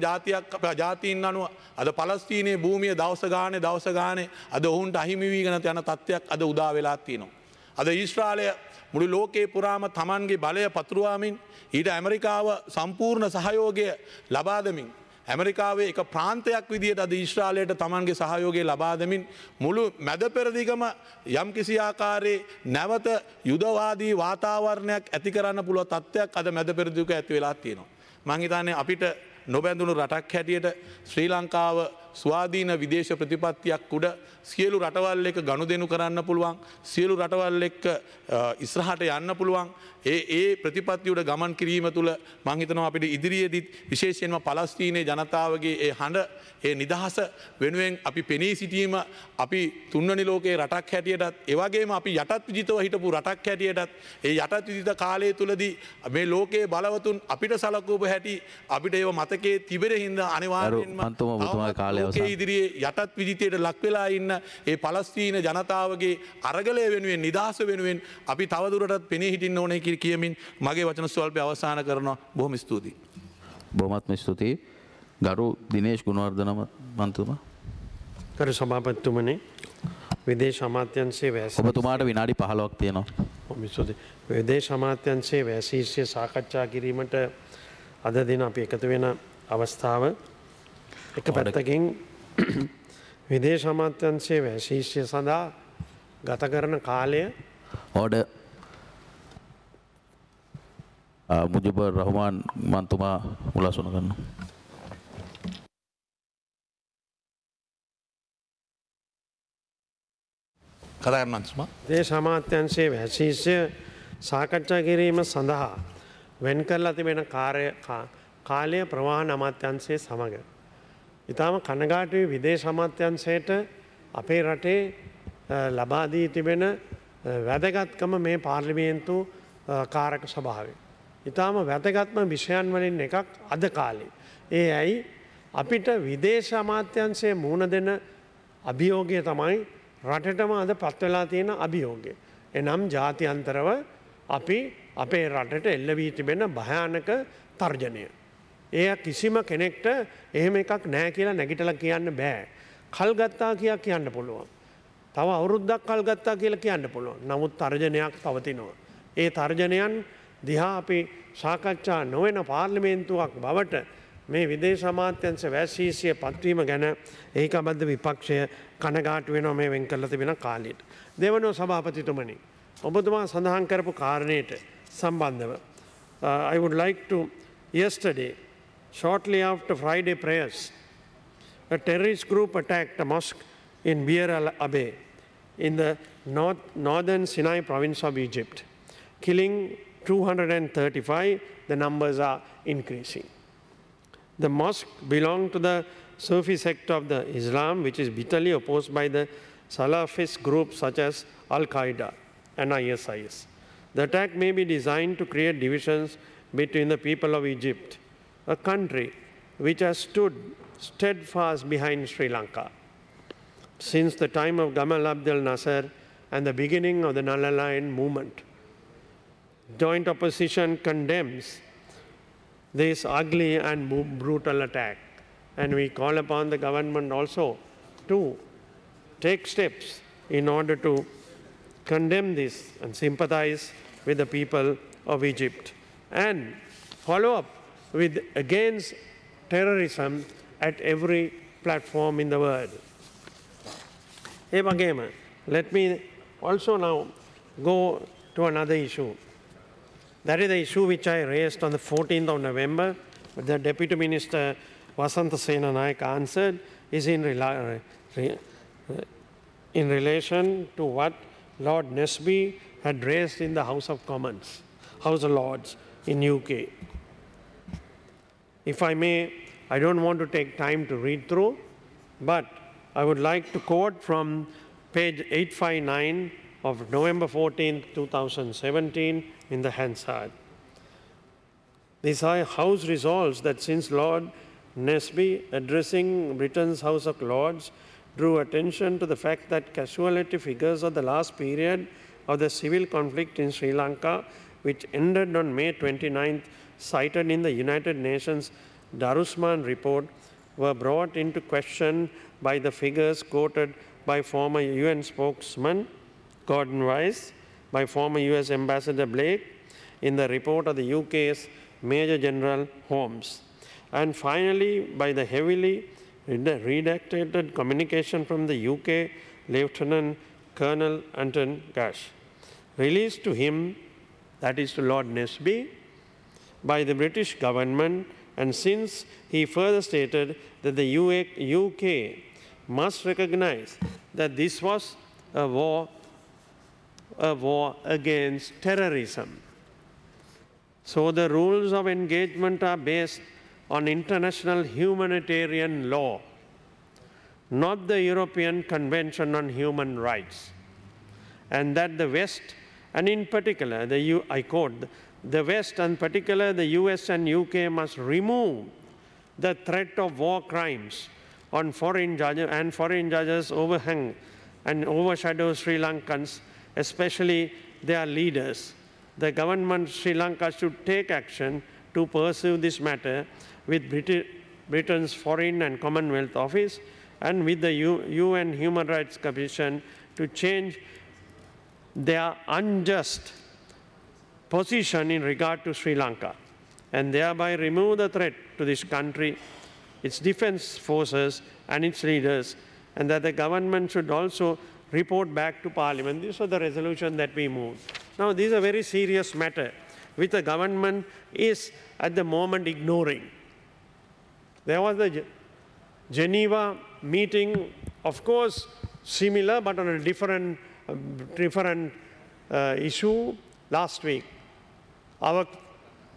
ජාතීන් අනුව අද පලස්තීනයේ භූමිය දවස ගානේ අද ඔවුන්ට අහිමි වීගෙන යන තත්ත්වයක් අද උදා වෙලා තියෙනවා. අද ඊශ්‍රායලය මුළු ලෝකේ පුරාම Tamanගේ බලය පතුරවාමින් ඊට ඇමරිකාව සම්පූර්ණ සහයෝගය ලබා දෙමින් ඇමරිකාවේ එක ප්‍රාන්තයක් විදිහට අද ඊශ්‍රායලයට Tamanගේ සහයෝගය ලබා දෙමින් මුළු මැද පෙරදිගම යම්කිසි ආකාරයේ නැවත යුදවාදී වාතාවරණයක් ඇති කරන්න පුළුවන් තත්ත්වයක් අද මැද පෙරදිගක ඇති වෙලා තියෙනවා. මං හිතන්නේ අපිට නොබැඳුණු රටක් හැටියට ශ්‍රී ලංකාව ස්වාධීන විදේශ ප්‍රතිපත්තියක් උඩ සියලු රටවල් එක්ක ගනුදෙනු කරන්න පුළුවන්, සියලු රටවල් එක්ක ඉස්සරහට යන්න පුළුවන්. ඒ ප්‍රතිපත්තිය උඩ ගමන් කිරීම තුළ මං හිතනවා අපිට ඉදිරියේදීත් විශේෂයෙන්ම පලස්තීනයේ ජනතාවගේ ඒ හඬ ඒ නිදහස වෙනුවෙන් අපි පෙනී සිටීම අපි තුන්වෙනි ලෝකයේ රටක් හැටියටත් ඒ වගේම අපි යටත් විජිතව හිටපු රටක් හැටියටත් ඒ යටත් විජිත කාලය තුලදී මේ ලෝකයේ බලවතුන් අපිට සලකපු හැටි අපිට ඒව මතකයේ තිබෙන හින්දා අනිවාර්යෙන්ම ලෝකයේ ඉදිරියේ යටත් විජිතයට ලක් වෙලා ඉන්න ඒ පලස්තීන ජනතාවගේ අරගලය වෙනුවෙන් නිදහස වෙනුවෙන් අපි තවදුරටත් පෙනී හිටින්න ඕනේ කියමින් මගේ වචන ස්වල්පය අවසන් කරනවා. බොහොම ස්තුතියි. බොහොමත්ම ස්තුතියි. ගරු දිනේෂ් ගුණවර්ධන මන්තුමා. ගරු සභාපතිතුමනි, විදේශ අමාත්‍යාංශයේ වැසී ඔබතුමාට විනාඩි 15ක් තියෙනවා. බොහොම ස්තුතියි. විදේශ අමාත්‍යාංශයේ වැසීසිය සාකච්ඡා කිරීමට අද දින අපි එකතු වෙන අවස්ථාව එක පැත්තකින් විදේශ අමාත්‍යාංශයේ වැසීසිය සඳහා ගත කරන කාලය ඕඩර් මුජිබුර් රහමාන් මන්තුමා මුලසුන කරනවා. කතාකරන මන්තුමා විදේශ අමාත්‍යාංශයේ වැසීසිය සාකච්ඡා කිරීම සඳහා වෙන් කරලා තිබෙන කාලය ප්‍රවාහන අමාත්‍යංශයේ සමග. ඉතාම කනගාටුයි විදේශ අමාත්‍යංශයට අපේ රටේ ලබා දී තිබෙන වැදගත්කම මේ පාර්ලිමේන්තු කාරක සභාවේ. ඉතාම වැදගත්ම විෂයන් වලින් එකක් අද කාලේ. ඒ ඇයි අපිට විදේශ අමාත්‍යංශයේ මුහුණ දෙන අභියෝගය තමයි රටටම අද පත්වෙලා තියෙන අභියෝගය. එනම් ජාත්‍යන්තරව අපි අපේ රටට එල්ල වී තිබෙන භයානක තර්ජනය. එය කිසිම කෙනෙක්ට එහෙම එකක් නෑ කියලා නැගිටලා කියන්න බෑ. කල් ගත්තා කියන්න පුළුවන්. තව අවුරුද්දක් කල් ගත්තා කියලා කියන්න පුළුවන්. නමුත් තර්ජනයක් පවතිනවා. ඒ තර්ජනයන් දිහා අපි සාකච්ඡා නොවන පාර්ලිමේන්තුවක් බවට මේ විදේශ අමාත්‍යංශ වැසීසිය පත්වීම ගැන ඒකබද්ධ විපක්ෂය කනගාටු වෙනවා මේ වෙන් කරලා තිබෙන කාලයට. දෙවනෝ සභාපතිතුමනි, ඔබතුමා සඳහන් කරපු කාරණයට සම්බන්ධව I would like to yesterday, shortly after Friday prayers, a terrorist group attacked a mosque in Bir al Abe in the northern Sinai province of Egypt, killing 235. The numbers are increasing. The mosque belonged to the Sufi sect of the Islam, which is bitterly opposed by the Salafist groups such as Al-Qaeda and ISIS. The attack may be designed to create divisions between the people of Egypt, a country which has stood steadfast behind Sri Lanka since the time of Gamal Abdel Nasser and the beginning of the Non-Aligned movement. Joint opposition condemns this ugly and brutal attack, and we call upon the government also to take steps in order to condemn this and sympathize with the people of Egypt and follow up with against terrorism at every platform in the world. Let me also now go to another issue. That is the issue which I raised on the 14th of November. The Deputy Minister Vasantha Senanayake answered is in relation to what Lord Nesby had raised in the House of Commons, House of Lords in UK. If I may, I don't want to take time to read through, but I would like to quote from page 859 of November 14, 2017 in the Hansard. This House resolves that since Lord Nesby, addressing Britain's House of Lords, drew attention to the fact that casualty figures of the last period of the civil conflict in Sri Lanka, which ended on May 29th, cited in the United Nations Darusman report, were brought into question by the figures quoted by former UN spokesman Gordon Wise, by former US Ambassador Blake in the report of the UK's Major General Holmes, and finally by the heavily redacted communication from the UK Lieutenant Colonel Anton Gash, released to him, that is to Lord Nesby, by the British government, and since he further stated that the UK must recognize that this was a war against terrorism. So the rules of engagement are based on international humanitarian law, not the European Convention on Human Rights, and that the West, and in particular, I quote, the West, and particularly the US and UK, must remove the threat of war crimes on foreign judges overhang and overshadow Sri Lankans, especially their leaders. The government of Sri Lanka should take action to pursue this matter with Britain's Foreign and Commonwealth Office and with the UN Human Rights Commission to change their unjust position in regard to Sri Lanka and thereby remove the threat to this country, its defense forces and its leaders, and that the government should also report back to Parliament. This was the resolution that we moved. Now, this is a very serious matter which the government is at the moment ignoring. There was the Geneva meeting, of course, similar but on a different issue last week. Our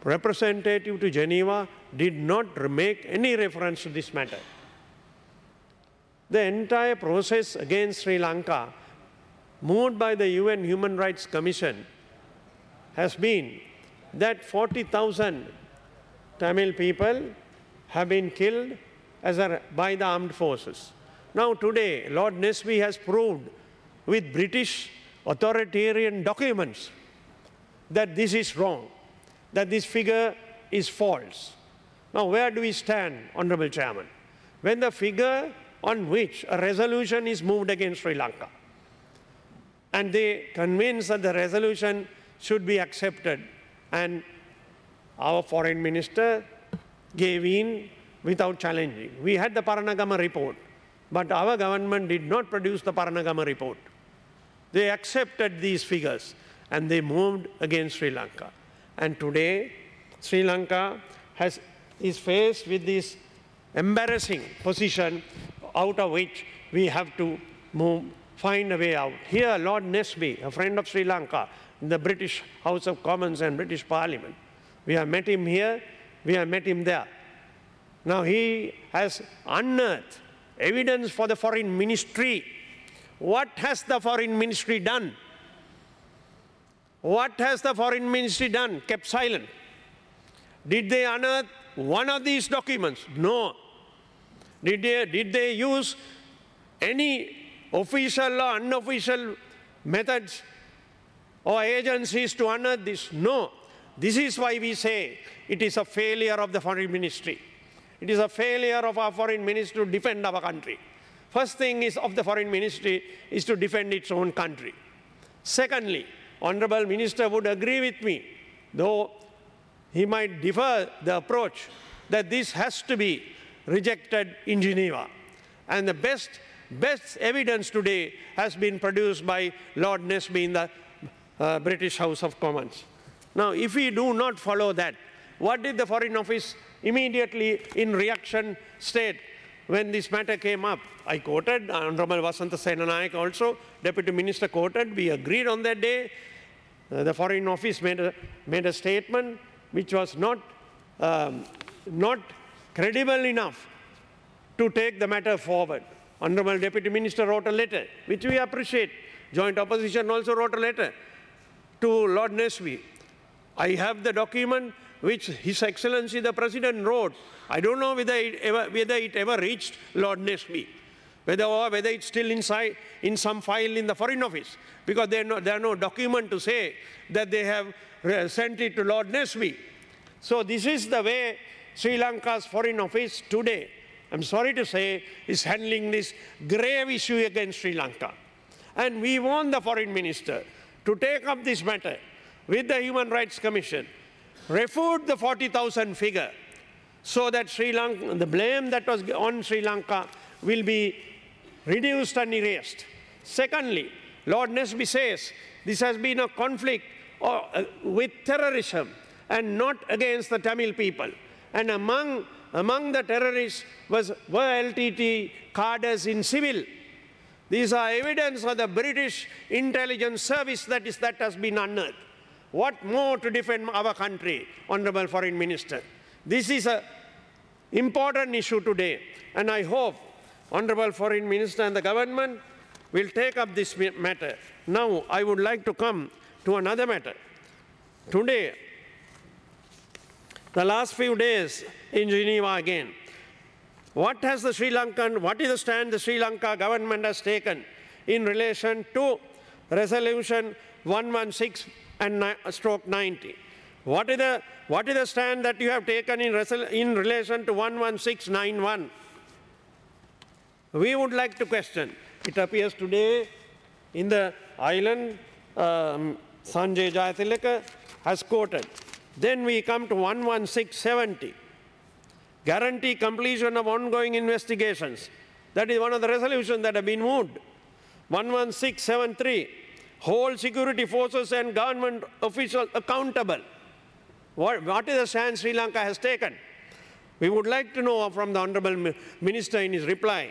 representative to Geneva did not make any reference to this matter. The entire process against Sri Lanka, moved by the UN Human Rights Commission, has been that 40,000 Tamil people have been killed by the armed forces. Now today, Lord Nesby has proved with British authoritarian documents that this is wrong, that this figure is false. Now where do we stand, Honourable Chairman? When the figure on which a resolution is moved against Sri Lanka, and they convinced that the resolution should be accepted, and our foreign minister gave in without challenging. We had the Paranagama report, but our government did not produce the Paranagama report. They accepted these figures and they moved against Sri Lanka. And today, Sri Lanka is faced with this embarrassing position out of which we have to find a way out. Here, Lord Nesby, a friend of Sri Lanka, in the British House of Commons and British Parliament, we have met him here, we have met him there. Now he has unearthed evidence for the foreign ministry. What has the foreign ministry done? What has the foreign ministry done? Kept silent. Did they unearth one of these documents? No. Did they use any official or unofficial methods or agencies to unearth this? No. This is why we say it is a failure of the foreign ministry. It is a failure of our foreign ministry to defend our country. First thing is of the foreign ministry is to defend its own country. Secondly, Honourable Minister would agree with me, though he might differ the approach, that this has to be rejected in Geneva. And the best evidence today has been produced by Lord Nesby in the British House of Commons. Now, if we do not follow that, what did the Foreign Office immediately in reaction state when this matter came up? I quoted, Honourable Vasantha Senanayake also, Deputy Minister quoted, we agreed on that day. The Foreign Office made a statement which was not credible enough to take the matter forward. Honourable Deputy Minister wrote a letter, which we appreciate. Joint Opposition also wrote a letter to Lord Nesby. I have the document which His Excellency the President wrote. I don't know whether it ever reached Lord Nesby, whether it's still inside in some file in the Foreign Office, because there are no document to say that they have sent it to Lord Nesby. So this is the way Sri Lanka's Foreign Office today, I'm sorry to say, is handling this grave issue against Sri Lanka. And we want the Foreign Minister to take up this matter with the Human Rights Commission, refute the 40,000 figure, so that Sri Lanka, the blame that was on Sri Lanka will be reduced and erased. Secondly, Lord Nesby says this has been a conflict with terrorism and not against the Tamil people. And among the terrorists were LTT cadres in civil. These are evidence of the British intelligence service that has been unearthed. What more to defend our country, Honourable Foreign Minister? This is an important issue today, and I hope Honourable Foreign Minister and the government will take up this matter. Now, I would like to come to another matter. Today, the last few days in Geneva again, what is the stand the Sri Lanka government has taken in relation to Resolution 116 and stroke 90? What is the stand that you have taken in relation to 11691? We would like to question. It appears today in the island, Sanjay Jayatilaka has quoted. Then we come to 11670. Guarantee completion of ongoing investigations. That is one of the resolutions that have been moved. 11673. Hold security forces and government officials accountable. What is the stand Sri Lanka has taken? We would like to know from the Honourable Minister in his reply.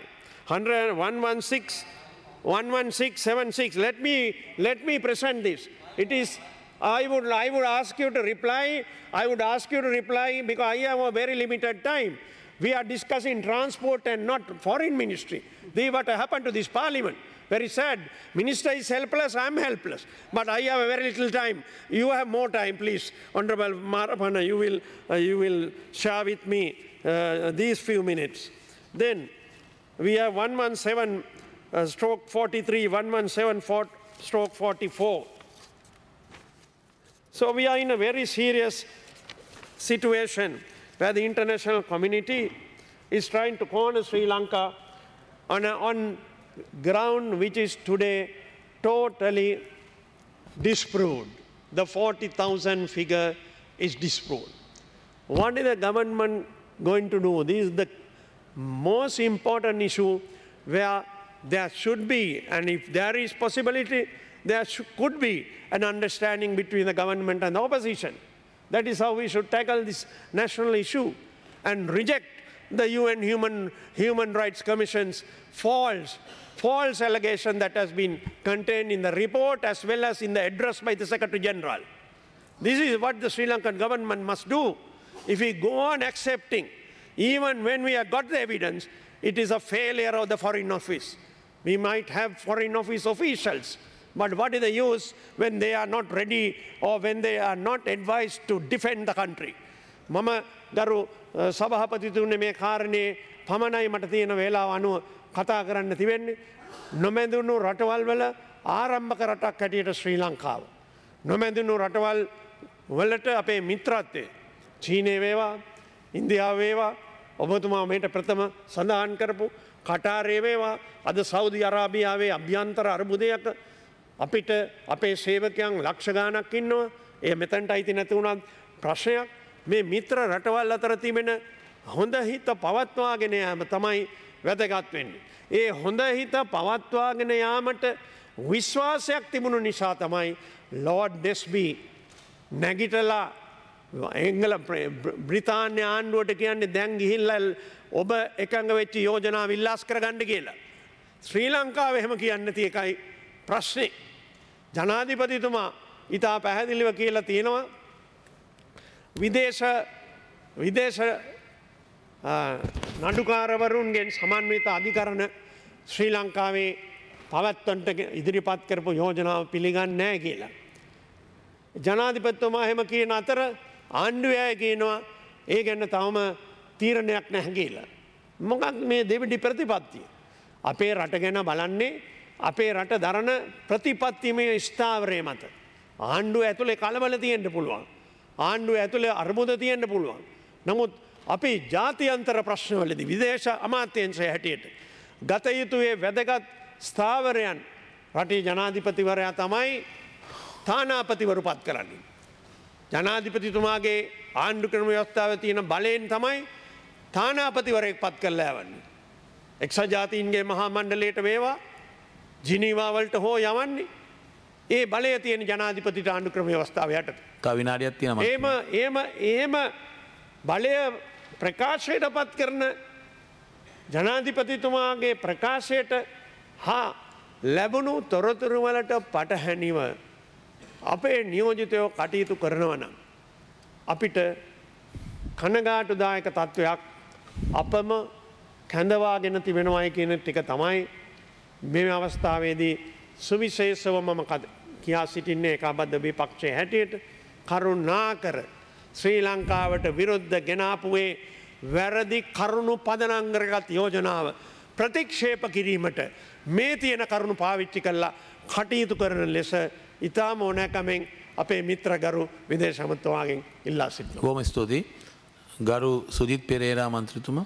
11676. Let me present this. It is I would ask you to reply. I would ask you to reply because I have a very limited time. We are discussing transport and not foreign ministry. This is what happened to this parliament. Very sad. Minister is helpless, I am helpless. But I have a very little time. You have more time, please. Honorable Marapana, you will share with me these few minutes. Then we have 117 stroke 43, 117 stroke 44. So we are in a very serious situation where the international community is trying to corner Sri Lanka on ground which is today totally disproved. The 40,000 figure is disproved. What is the government going to do? This is the most important issue where there should be, and if there is possibility, there could be an understanding between the government and the opposition. That is how we should tackle this national issue and reject the UN Human Rights Commission's false allegation that has been contained in the report as well as in the address by the Secretary General. This is what the Sri Lankan government must do. If we go on accepting, even when we have got the evidence, it is a failure of the Foreign Office. We might have Foreign Office officials, but what is the use when they are not ready or when they are not advised to defend the country? Mama Garu Sabahapatituune me කාරණේ පමණයි මට තියෙන වේලාව අනුව කතා කරන්න තිබෙන්නේ. නොමැදුණු රටවල් වල ආරම්භක රටක් හැටියට ශ්‍රී ලංකාව. නොමැදුණු රටවල් වලට අපේ මිත්‍රත්වය චීනය වේවා, ඉන්දියාව වේවා, ඔබතුමා මේට ප්‍රථම සඳහන් කරපු කටාරය වේවා, අද සෞදි අරාබියාවේ අභ්‍යන්තර අර්බුදයක අපිට අපේ සේවකයන් ලක්ෂ ගාණක් ඉන්නවා. ඒ මෙතනට අයිති නැති වුණත් ප්‍රශ්නයක්. මේ මිත්‍ර රටවල් අතර තිබෙන හොඳ හිත පවත්වාගෙන යාම තමයි වැදගත් වෙන්නේ. ඒ හොඳ හිත පවත්වාගෙන යාමට විශ්වාසයක් තිබුණු නිසා තමයි ලෝඩ් ඩෙස්බි නැගිටලා බ්‍රිතාන්‍ය ආණ්ඩුවට කියන්නේ දැන් ගිහිල්ලා ඔබ එකඟ වෙච්ච යෝජනා විල්ලාස් කරගන්න කියලා. ශ්‍රී ලංකාවේ එහෙම කියන්නේ නැති එකයි ප්‍රශ්නේ. ජනාධිපතිතුමා ඉතා පැහැදිලිව කියලා තියෙනවා විදේශ නඩුකාරවරුන්ගෙන් සමන්විත අධිකරණ ශ්‍රී ලංකාවේ පවත්වන්නට ඉදිරිපත් කරපු යෝජනාව පිළිගන්නේ නැහැ කියලා. ජනාධිපතිතුමා එහෙම කියන අතර ආණ්ඩුවේ අය කියනවා ඒ ගැන තවම තීරණයක් නැහැ කියලා. මොකක් මේ දෙවිඩි ප්‍රතිපත්තිය? අපේ රට ගැන බලන්නේ අපේ රට දරන ප්‍රතිපත්තිමය ස්ථාවරය මත. ආණ්ඩුව ඇතුලේ කලබල තියෙන්න පුළුවන්. ආණ්ඩුව ඇතුලේ අර්බුද තියෙන්න පුළුවන්. නමුත් අපි ජාත්‍යන්තර ප්‍රශ්නවලදී විදේශ අමාත්‍යාංශය හැටියට ගත යුතුයේ වැදගත් ස්ථාවරයන් රටේ ජනාධිපතිවරයා තමයි තානාපතිවරු පත් කරන්නේ. ජනාධිපතිතුමාගේ ආණ්ඩු ක්‍රම ව්‍යවස්ථාවේ තියෙන බලයෙන් තමයි තානාපතිවරයෙක් පත් කරලා යවන්නේ. එක්සත් ජාතීන්ගේ මහා මණ්ඩලයට වේවා ජිනීවා වලට හෝ යවන්නේ ඒ බලය තියෙන ජනාධිපතිට ආණ්ඩු ක්‍රම ව්‍යවස්ථාව යටතේ. තව විනාඩියක් තියෙනවා. එහෙම බලය ප්‍රකාශයට පත් කරන ජනාධිපතිතුමාගේ ප්‍රකාශයට හා ලැබුණු තොරතුරු වලට පටහැනිව අපේ නියෝජිතයෝ කටයුතු කරනවා නම් අපිට කනගාටුදායක තත්ත්වයක් අපම කැඳවාගෙන තිබෙනවායි කියන ටික තමයි මේ අවස්ථාවේදී සුවිශේෂව මම කියා සිටින්නේ ඒකාබද්ධ විපක්ෂයේ හැටියට කරුණාකර ශ්‍රී ලංකාවට විරුද්ධ ගෙනාපුවේ වැරදි කරුණු පදනම් කරගත් යෝජනාව ප්‍රතික්ෂේප කිරීමට මේ තියෙන කරුණු පාවිච්චි කරලා කටයුතු කරන ලෙස ඉතාම ඕනෑකමෙන් අපේ මිත්‍ර ගරු විදේශ අමාත්‍යවරයාගෙන් ඉල්ලා සිටිනවා. බොහොම ස්තුතියි. ගරු සුජිත් පෙරේරා මන්ත්‍රීතුමා.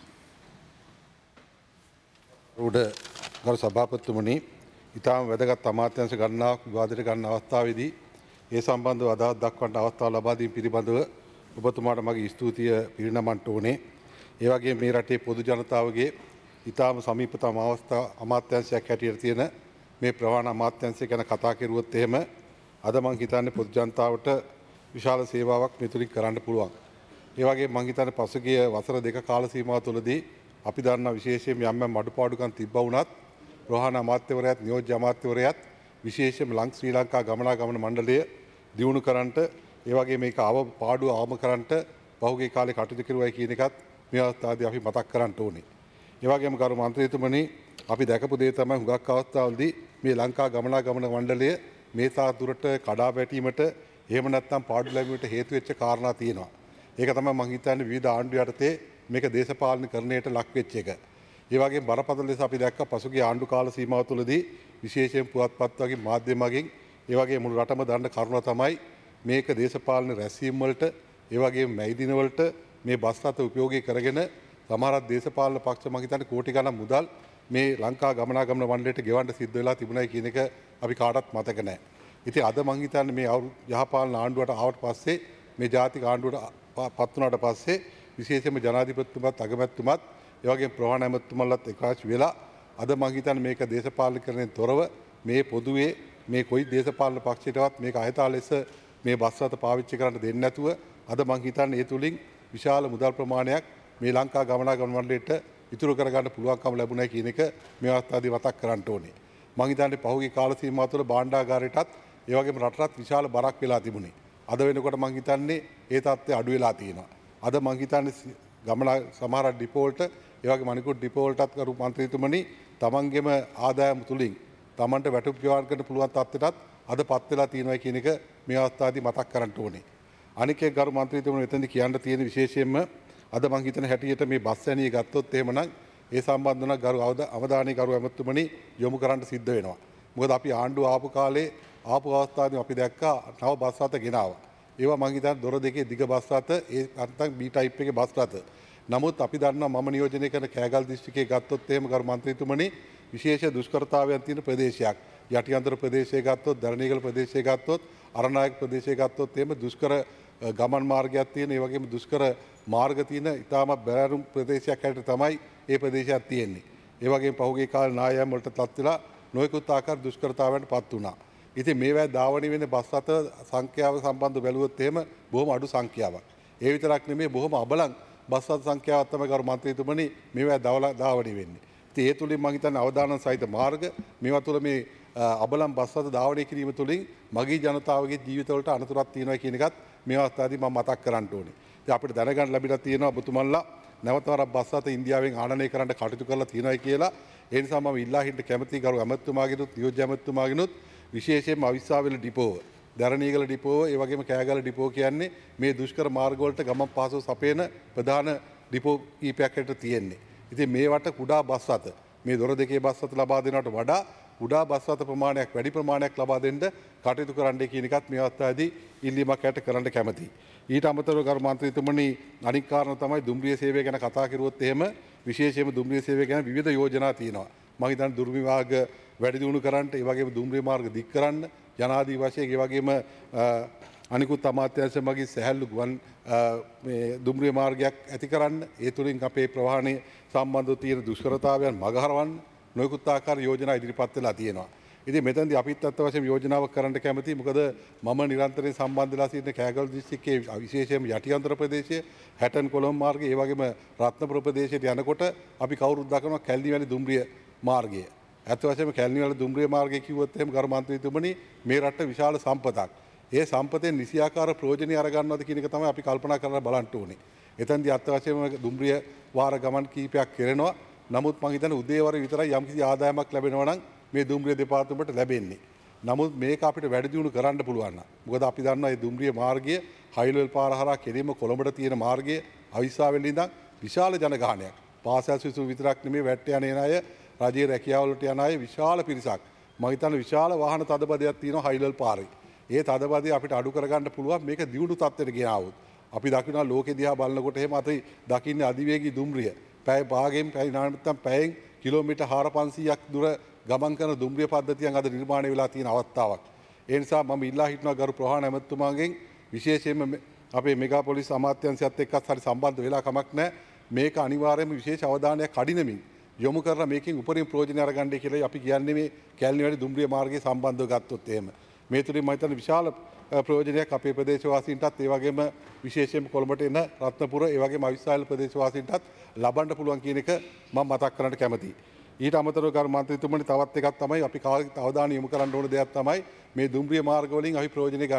ගරු සභාපතිතුමනි, ඉතාම වැදගත් අමාත්‍යාංශ ගණනාවක් විවාදයට ගන්න අවස්ථාවේදී ඒ සම්බන්ධව අදහස් දක්වන්න අවස්ථාව ලබා දීම පිළිබඳව ඔබතුමාට මගේ ස්තුතිය පිරිනමන්න ඕනේ. ඒ වගේම මේ රටේ පොදු ජනතාවගේ ඉතාම සමීපතම අමාත්‍යාංශයක් හැටියට තියෙන මේ ප්‍රවාහන අමාත්‍යාංශය ගැන කතා කරුවොත් එහෙම අද මම හිතන්නේ පොදු ජනතාවට විශාල සේවාවක් මෙතුලින් කරන්න පුළුවන්. ඒ වගේම මම හිතන්නේ පසුගිය වසර දෙක කාල සීමාව තුළදී අපි දන්නා විශේෂයෙන් යම් අඩුපාඩුකම් තිබ්බා වුණත් ප්‍රවාහන අමාත්‍යවරයාත් නියෝජ්‍ය අමාත්‍යවරයාත් විශේෂයෙන්ම ශ්‍රී ලංකා ගමනාගමන මණ්ඩලය දියුණු කරන්නට ඒ වගේ මේක පාඩුව අවම කරන්නට පහුගිය කාලේ කටයුතු කරුවයි කියන එකත් මේ අවස්ථාවේදී අපි මතක් කරන්න ඕනේ. ඒ වගේම ගරු මන්ත්‍රීතුමනි අපි දැකපු දේ තමයි හුඟක් අවස්ථාවලදී මේ ලංකා ගමනාගමන මණ්ඩලය මේ තා දුරට කඩා වැටීමට එහෙම නැත්නම් පාඩු ලැබීමට හේතු වෙච්ච කාරණා තියෙනවා. ඒක තමයි මම හිතන්නේ විවිධ ආණ්ඩු යටතේ මේක දේශපාලනීකරණයට ලක් වෙච්ච එක. ඒ වගේම බරපතල ලෙස අපි දැක්ක පසුගිය ආණ්ඩු කාල සීමාව තුළදී විශේෂයෙන් පුවත්පත් වගේ මාධ්‍යම මගින් ඒ වගේ මුළු රටම දන්න කරුණ තමයි මේක දේශපාලන රැස්වීම් වලට ඒ වගේම මැයි දින වලට මේ බස් රථ උපයෝගී කරගෙන සමහරක් දේශපාලන පක්ෂ මම හිතන්නේ කෝටි ගණන් මුදල් මේ ලංකා ගමනාගමන මණ්ඩලයට ගෙවන්න සිද්ධ වෙලා තිබුණයි කියන එක අපි කාටවත් මතක නැහැ. ඉතින් අද මම හිතන්නේ මේ යහපාලන ආණ්ඩුවට ආවට පස්සේ මේ ජාතික ආණ්ඩුවට පත් වුණාට පස්සේ විශේෂයෙන්ම ජනාධිපතිතුමත් අගමැතිතුමත් ඒ වගේම ප්‍රධාන ඇමතිතුමන්ලත් එකාශ වෙලා අද මම හිතන්නේ මේක දේශපාලනීකරණයෙන් තොරව මේ පොදුවේ මේ කොයි දේශපාලන පක්ෂයකටවත් මේක අයථා ලෙස මේ බස් රථ පාවිච්චි කරන්න දෙන්නේ නැතුව අද මම හිතන්නේ ඒ තුලින් විශාල මුදල් ප්‍රමාණයක් මේ ලංකා ගමනාගමන මණ්ඩලයට ඉතුරු කරගන්න පුළුවන්කම ලැබුණා කියන එක මේ අවස්ථාවේදී මතක් කරන්න ඕනේ. මම හිතන්නේ පහුගිය කාල සීමාව තුළ භාණ්ඩාගාරයටත් ඒ වගේම රටටත් විශාල බරක් වෙලා තිබුණේ. අද වෙනකොට මම හිතන්නේ ඒ තත්ත්වය අඩු වෙලා තියෙනවා. අද මම හිතන්නේ සමහර ඩිපෝ වලට ඒ වගේම අනිකුත් ඩිපෝ වලටත් කරු මන්ත්‍රීතුමනි තමන්ගේම ආදායම තුලින් තමන්ට වැටුප් ගෙවන්න ගන්න පුළුවන් තත්ත්වයටත් අදපත් වෙලා තියෙනවා කියන එක මේ අවස්ථාවේදී මතක් කරන්න ඕනේ. අනික එක් ගරු මන්ත්‍රීතුමනි එතනදී කියන්න තියෙන විශේෂයෙන්ම අද මම හිතන හැටියට මේ බස් ඇණිය ගත්තොත් එහෙමනම් ඒ සම්බන්ධව ගරු අවධානය ගරු ඇමතුමනි යොමු කරන්න සිද්ධ වෙනවා. මොකද අපි ආණ්ඩුව ආපු කාලේ ආපු අවස්ථාවේදී අපි දැක්කා නව බස් රථ ගෙනාවා. ඒවා මම හිතන්නේ දොර දෙකේ දිග බස් රථ ඒ නැත්නම් B type එකේ බස් රථ. නමුත් අපි දන්නවා මම නියෝජනය කරන කෑගල් දිස්ත්‍රික්කයේ ගත්තොත් එහෙම ගරු මන්ත්‍රීතුමනි විශේෂ දුෂ්කරතාවයන් තියෙන ප්‍රදේශයක්. යටිඅන්තර ප්‍රදේශය ගත්තොත්, දරණීගල ප්‍රදේශය ගත්තොත්, අරණායක ප්‍රදේශය ගත්තොත් එහෙම දුෂ්කර ගමන් මාර්ගයක් තියෙන, ඒ වගේම දුෂ්කර මාර්ග තියෙන ඉතාමත් බැරෑරුම් ප්‍රදේශයක් හැටියට තමයි මේ ප්‍රදේශයක් තියෙන්නේ. ඒ වගේම පහුගිය කාලේ නායම් වලටපත් වෙලා නොයෙකුත් ආකාර දුෂ්කරතාවයන්ට පත් වුණා. ඉතින් මේවා ධාවනය වෙන බස් රථ සංඛ්‍යාව සම්බන්ධ බැලුවොත් එහෙම බොහොම අඩු සංඛ්‍යාවක්. ඒ විතරක් නෙමෙයි බොහොම අබලන් බස් රථ සංඛ්‍යාවක් තමයි ගරු මන්ත්‍රීතුමනි මේවා ධාවනය වෙන්නේ. ඉතින් ඒ තුලින් මම හිතන්නේ අවදානම් සහිත මාර්ග මේවා තුළ මේ අබලන් බස් රථ ධාවනය කිරීම තුළින් මගී ජනතාවගේ ජීවිතවලට අනතුරක් තියෙනවා කියන එකත් මේ අවස්ථාවේදී මම මතක් කරන්න ඕනේ. ඉතින් අපිට දැනගන්න ලැබිලා තියෙනවා ඔබතුමන්ලා නැවත වරක් බස් රථ ඉන්දියාවෙන් ආනයනය කරන්න කටයුතු කරලා තියෙනවා කියලා. ඒ නිසා මම ඉල්ලා හිටින්න කැමතියි ගරු ඇමතුමාගෙනුත් නියෝජ්‍ය ඇමතුමාගෙනුත් විශේෂයෙන්ම අවිස්සාවේල ඩිපෝව, දරණීගල ඩිපෝව, ඒ වගේම කෑගල ඩිපෝව කියන්නේ මේ දුෂ්කර මාර්ග වලට ගමන් පහසුව සපයන ප්‍රධාන ඩිපෝ කීපයක් හැටියට තියෙන්නේ. ඉතින් මේවට කුඩා බස් රථ මේ දොර දෙකේ බස් රථ ලබා දෙනවට වඩා කුඩා බස් රථ ප්‍රමාණයක් වැඩි ප්‍රමාණයක් ලබා දෙන්න කටයුතු කරන්නයි කියන එකත් මේ අවස්ථාවේදී ඉල්ලීමක් හැට කරන්න කැමතියි. ඊට අමතරව ගරු මන්ත්‍රීතුමනි අනික් කාරණා තමයි දුම්රිය සේවය ගැන කතා කරුවොත් එහෙම විශේෂයෙන්ම දුම්රිය සේවය ගැන විවිධ යෝජනා තියෙනවා. මම හිතන්නේ දුර්විභාග වැඩි දියුණු කරන්න, ඒ වගේම දුම්රිය මාර්ග දික් කරන්න, ජනාධි වශයෙන් ඒ වගේම අනිකුත් අමාත්‍යාංශ මගින් සැහැල්ලු ගුවන් මේ දුම්රිය මාර්ගයක් ඇති කරන්න, ඒ තුලින් අපේ ප්‍රවාහනය සම්බන්ධව තියෙන දුෂ්කරතාවයන් මගහරවන්න නොයෙකුත් ආකාර යෝජනා ඉදිරිපත් වෙලා තියෙනවා. ඉතින් මෙතනදී අපිත් අත්ත වශයෙන් යෝජනාවක් කරන්න කැමතියි. මොකද මම නිරන්තරයෙන් සම්බන්ධ වෙලා සිටින කෑගල් දිස්ත්‍රික්කයේ විශේෂයෙන්ම යටිඅන්තර ප්‍රදේශයේ හැටන් කොළඹ මාර්ගය, ඒ වගේම රත්නපුර ප්‍රදේශයට යනකොට අපි කවුරුත් දකිනවා කැලණිවැලි දුම්රිය මාර්ගය. ඇත්ත වශයෙන්ම කැලණිවැලි දුම්රිය මාර්ගය කිව්වොත් එහෙම ගරු මන්ත්‍රීතුමනි මේ රට විශාල සම්පතක්. ඒ සම්පතෙන් නිසියාකාර ප්‍රයෝජනය අරගන්නවද කියන එක තමයි අපි කල්පනා කරලා බලන්න ඕනේ. එතෙන්දී අත්ත වශයෙන්ම දුම්රිය වාර ගමන් කීපයක් කරනවා. නමුත් මම හිතන්නේ උදේවර විතරයි යම්කිසි ආදායමක් ලැබෙනවා නම් මේ දුම්රිය දෙපාර්තමේන්තුවට ලැබෙන්නේ. නමුත් මේක අපිට වැඩි දියුණු කරන්න පුළුවන් නම්. මොකද අපි දන්නවා මේ දුම්රිය මාර්ගය හයිලෙවල් පාර හරහා කෙලින්ම කොළඹට තියෙන මාර්ගය අවිස්සාවෙන් ඉඳන් විශාල ජනගහනයක්. පාසල් සිසු විතරක් නෙමෙයි වැට්ට යන අය, රජයේ රැකියාවලට යන අය විශාල පිරිසක්. මම හිතන්නේ විශාල වාහන තදබදයක් තියෙනවා හයිලෙවල් පාරේ. ඒ තදබදය අපිට අඩු කරගන්න පුළුවන් මේක දියුණු තත්ත්වයට ගෙනාවොත්. අපි දකිනවා ලෝකෙ දිහා බලනකොට එහෙම අපි දකින්නේ අධිවේගී දුම්රිය. පැය භාගයෙන් පැය නැත්නම් පැයෙන් කිලෝමීටර් 400ක් දුර ගමන් කරන දුම්රිය පද්ධතියක් අද නිර්මාණය වෙලා තියෙන අවස්ථාවක්. ඒ නිසා මම ඉල්ලා හිටනවා ගරු ප්‍රහාණ ඇමතුමාගෙන් විශේෂයෙන්ම අපේ මෙගාපොලිස් අමාත්‍යාංශයත් එක්කත් හරි සම්බන්ධ වෙලා කමක් නැහැ. මේක අනිවාර්යයෙන්ම විශේෂ අවධානයක් කඩිනමින් යොමු කරලා මේකෙන් උපරිම ප්‍රයෝජන අරගන්නයි කියලා අපි කියන්නේ මේ කැලණිවැලි දුම්රිය මාර්ගයේ සම්බන්ධව ගත්තොත් එහෙම. මේ තුලින් මම හිතන්නේ විශාල ප්‍රයෝජනයක් අපේ ප්‍රදේශවාසීන්ටත් ඒ වගේම විශේෂයෙන්ම කොළඹට එන රත්නපුර ඒ වගේම අවිස්සාවේල ප්‍රදේශවාසීන්ටත් ලබන්න පුළුවන් කියන එක මම මතක් කරන්න කැමතියි. ඊට අමතරව ගරු මන්ත්‍රීතුමනි තවත් එකක් තමයි අපි අවධානය යොමු කරන්න ඕන දෙයක් තමයි මේ දුම්රිය මාර්ග වලින් අපි ප්‍රයෝජනෙ ගන්න.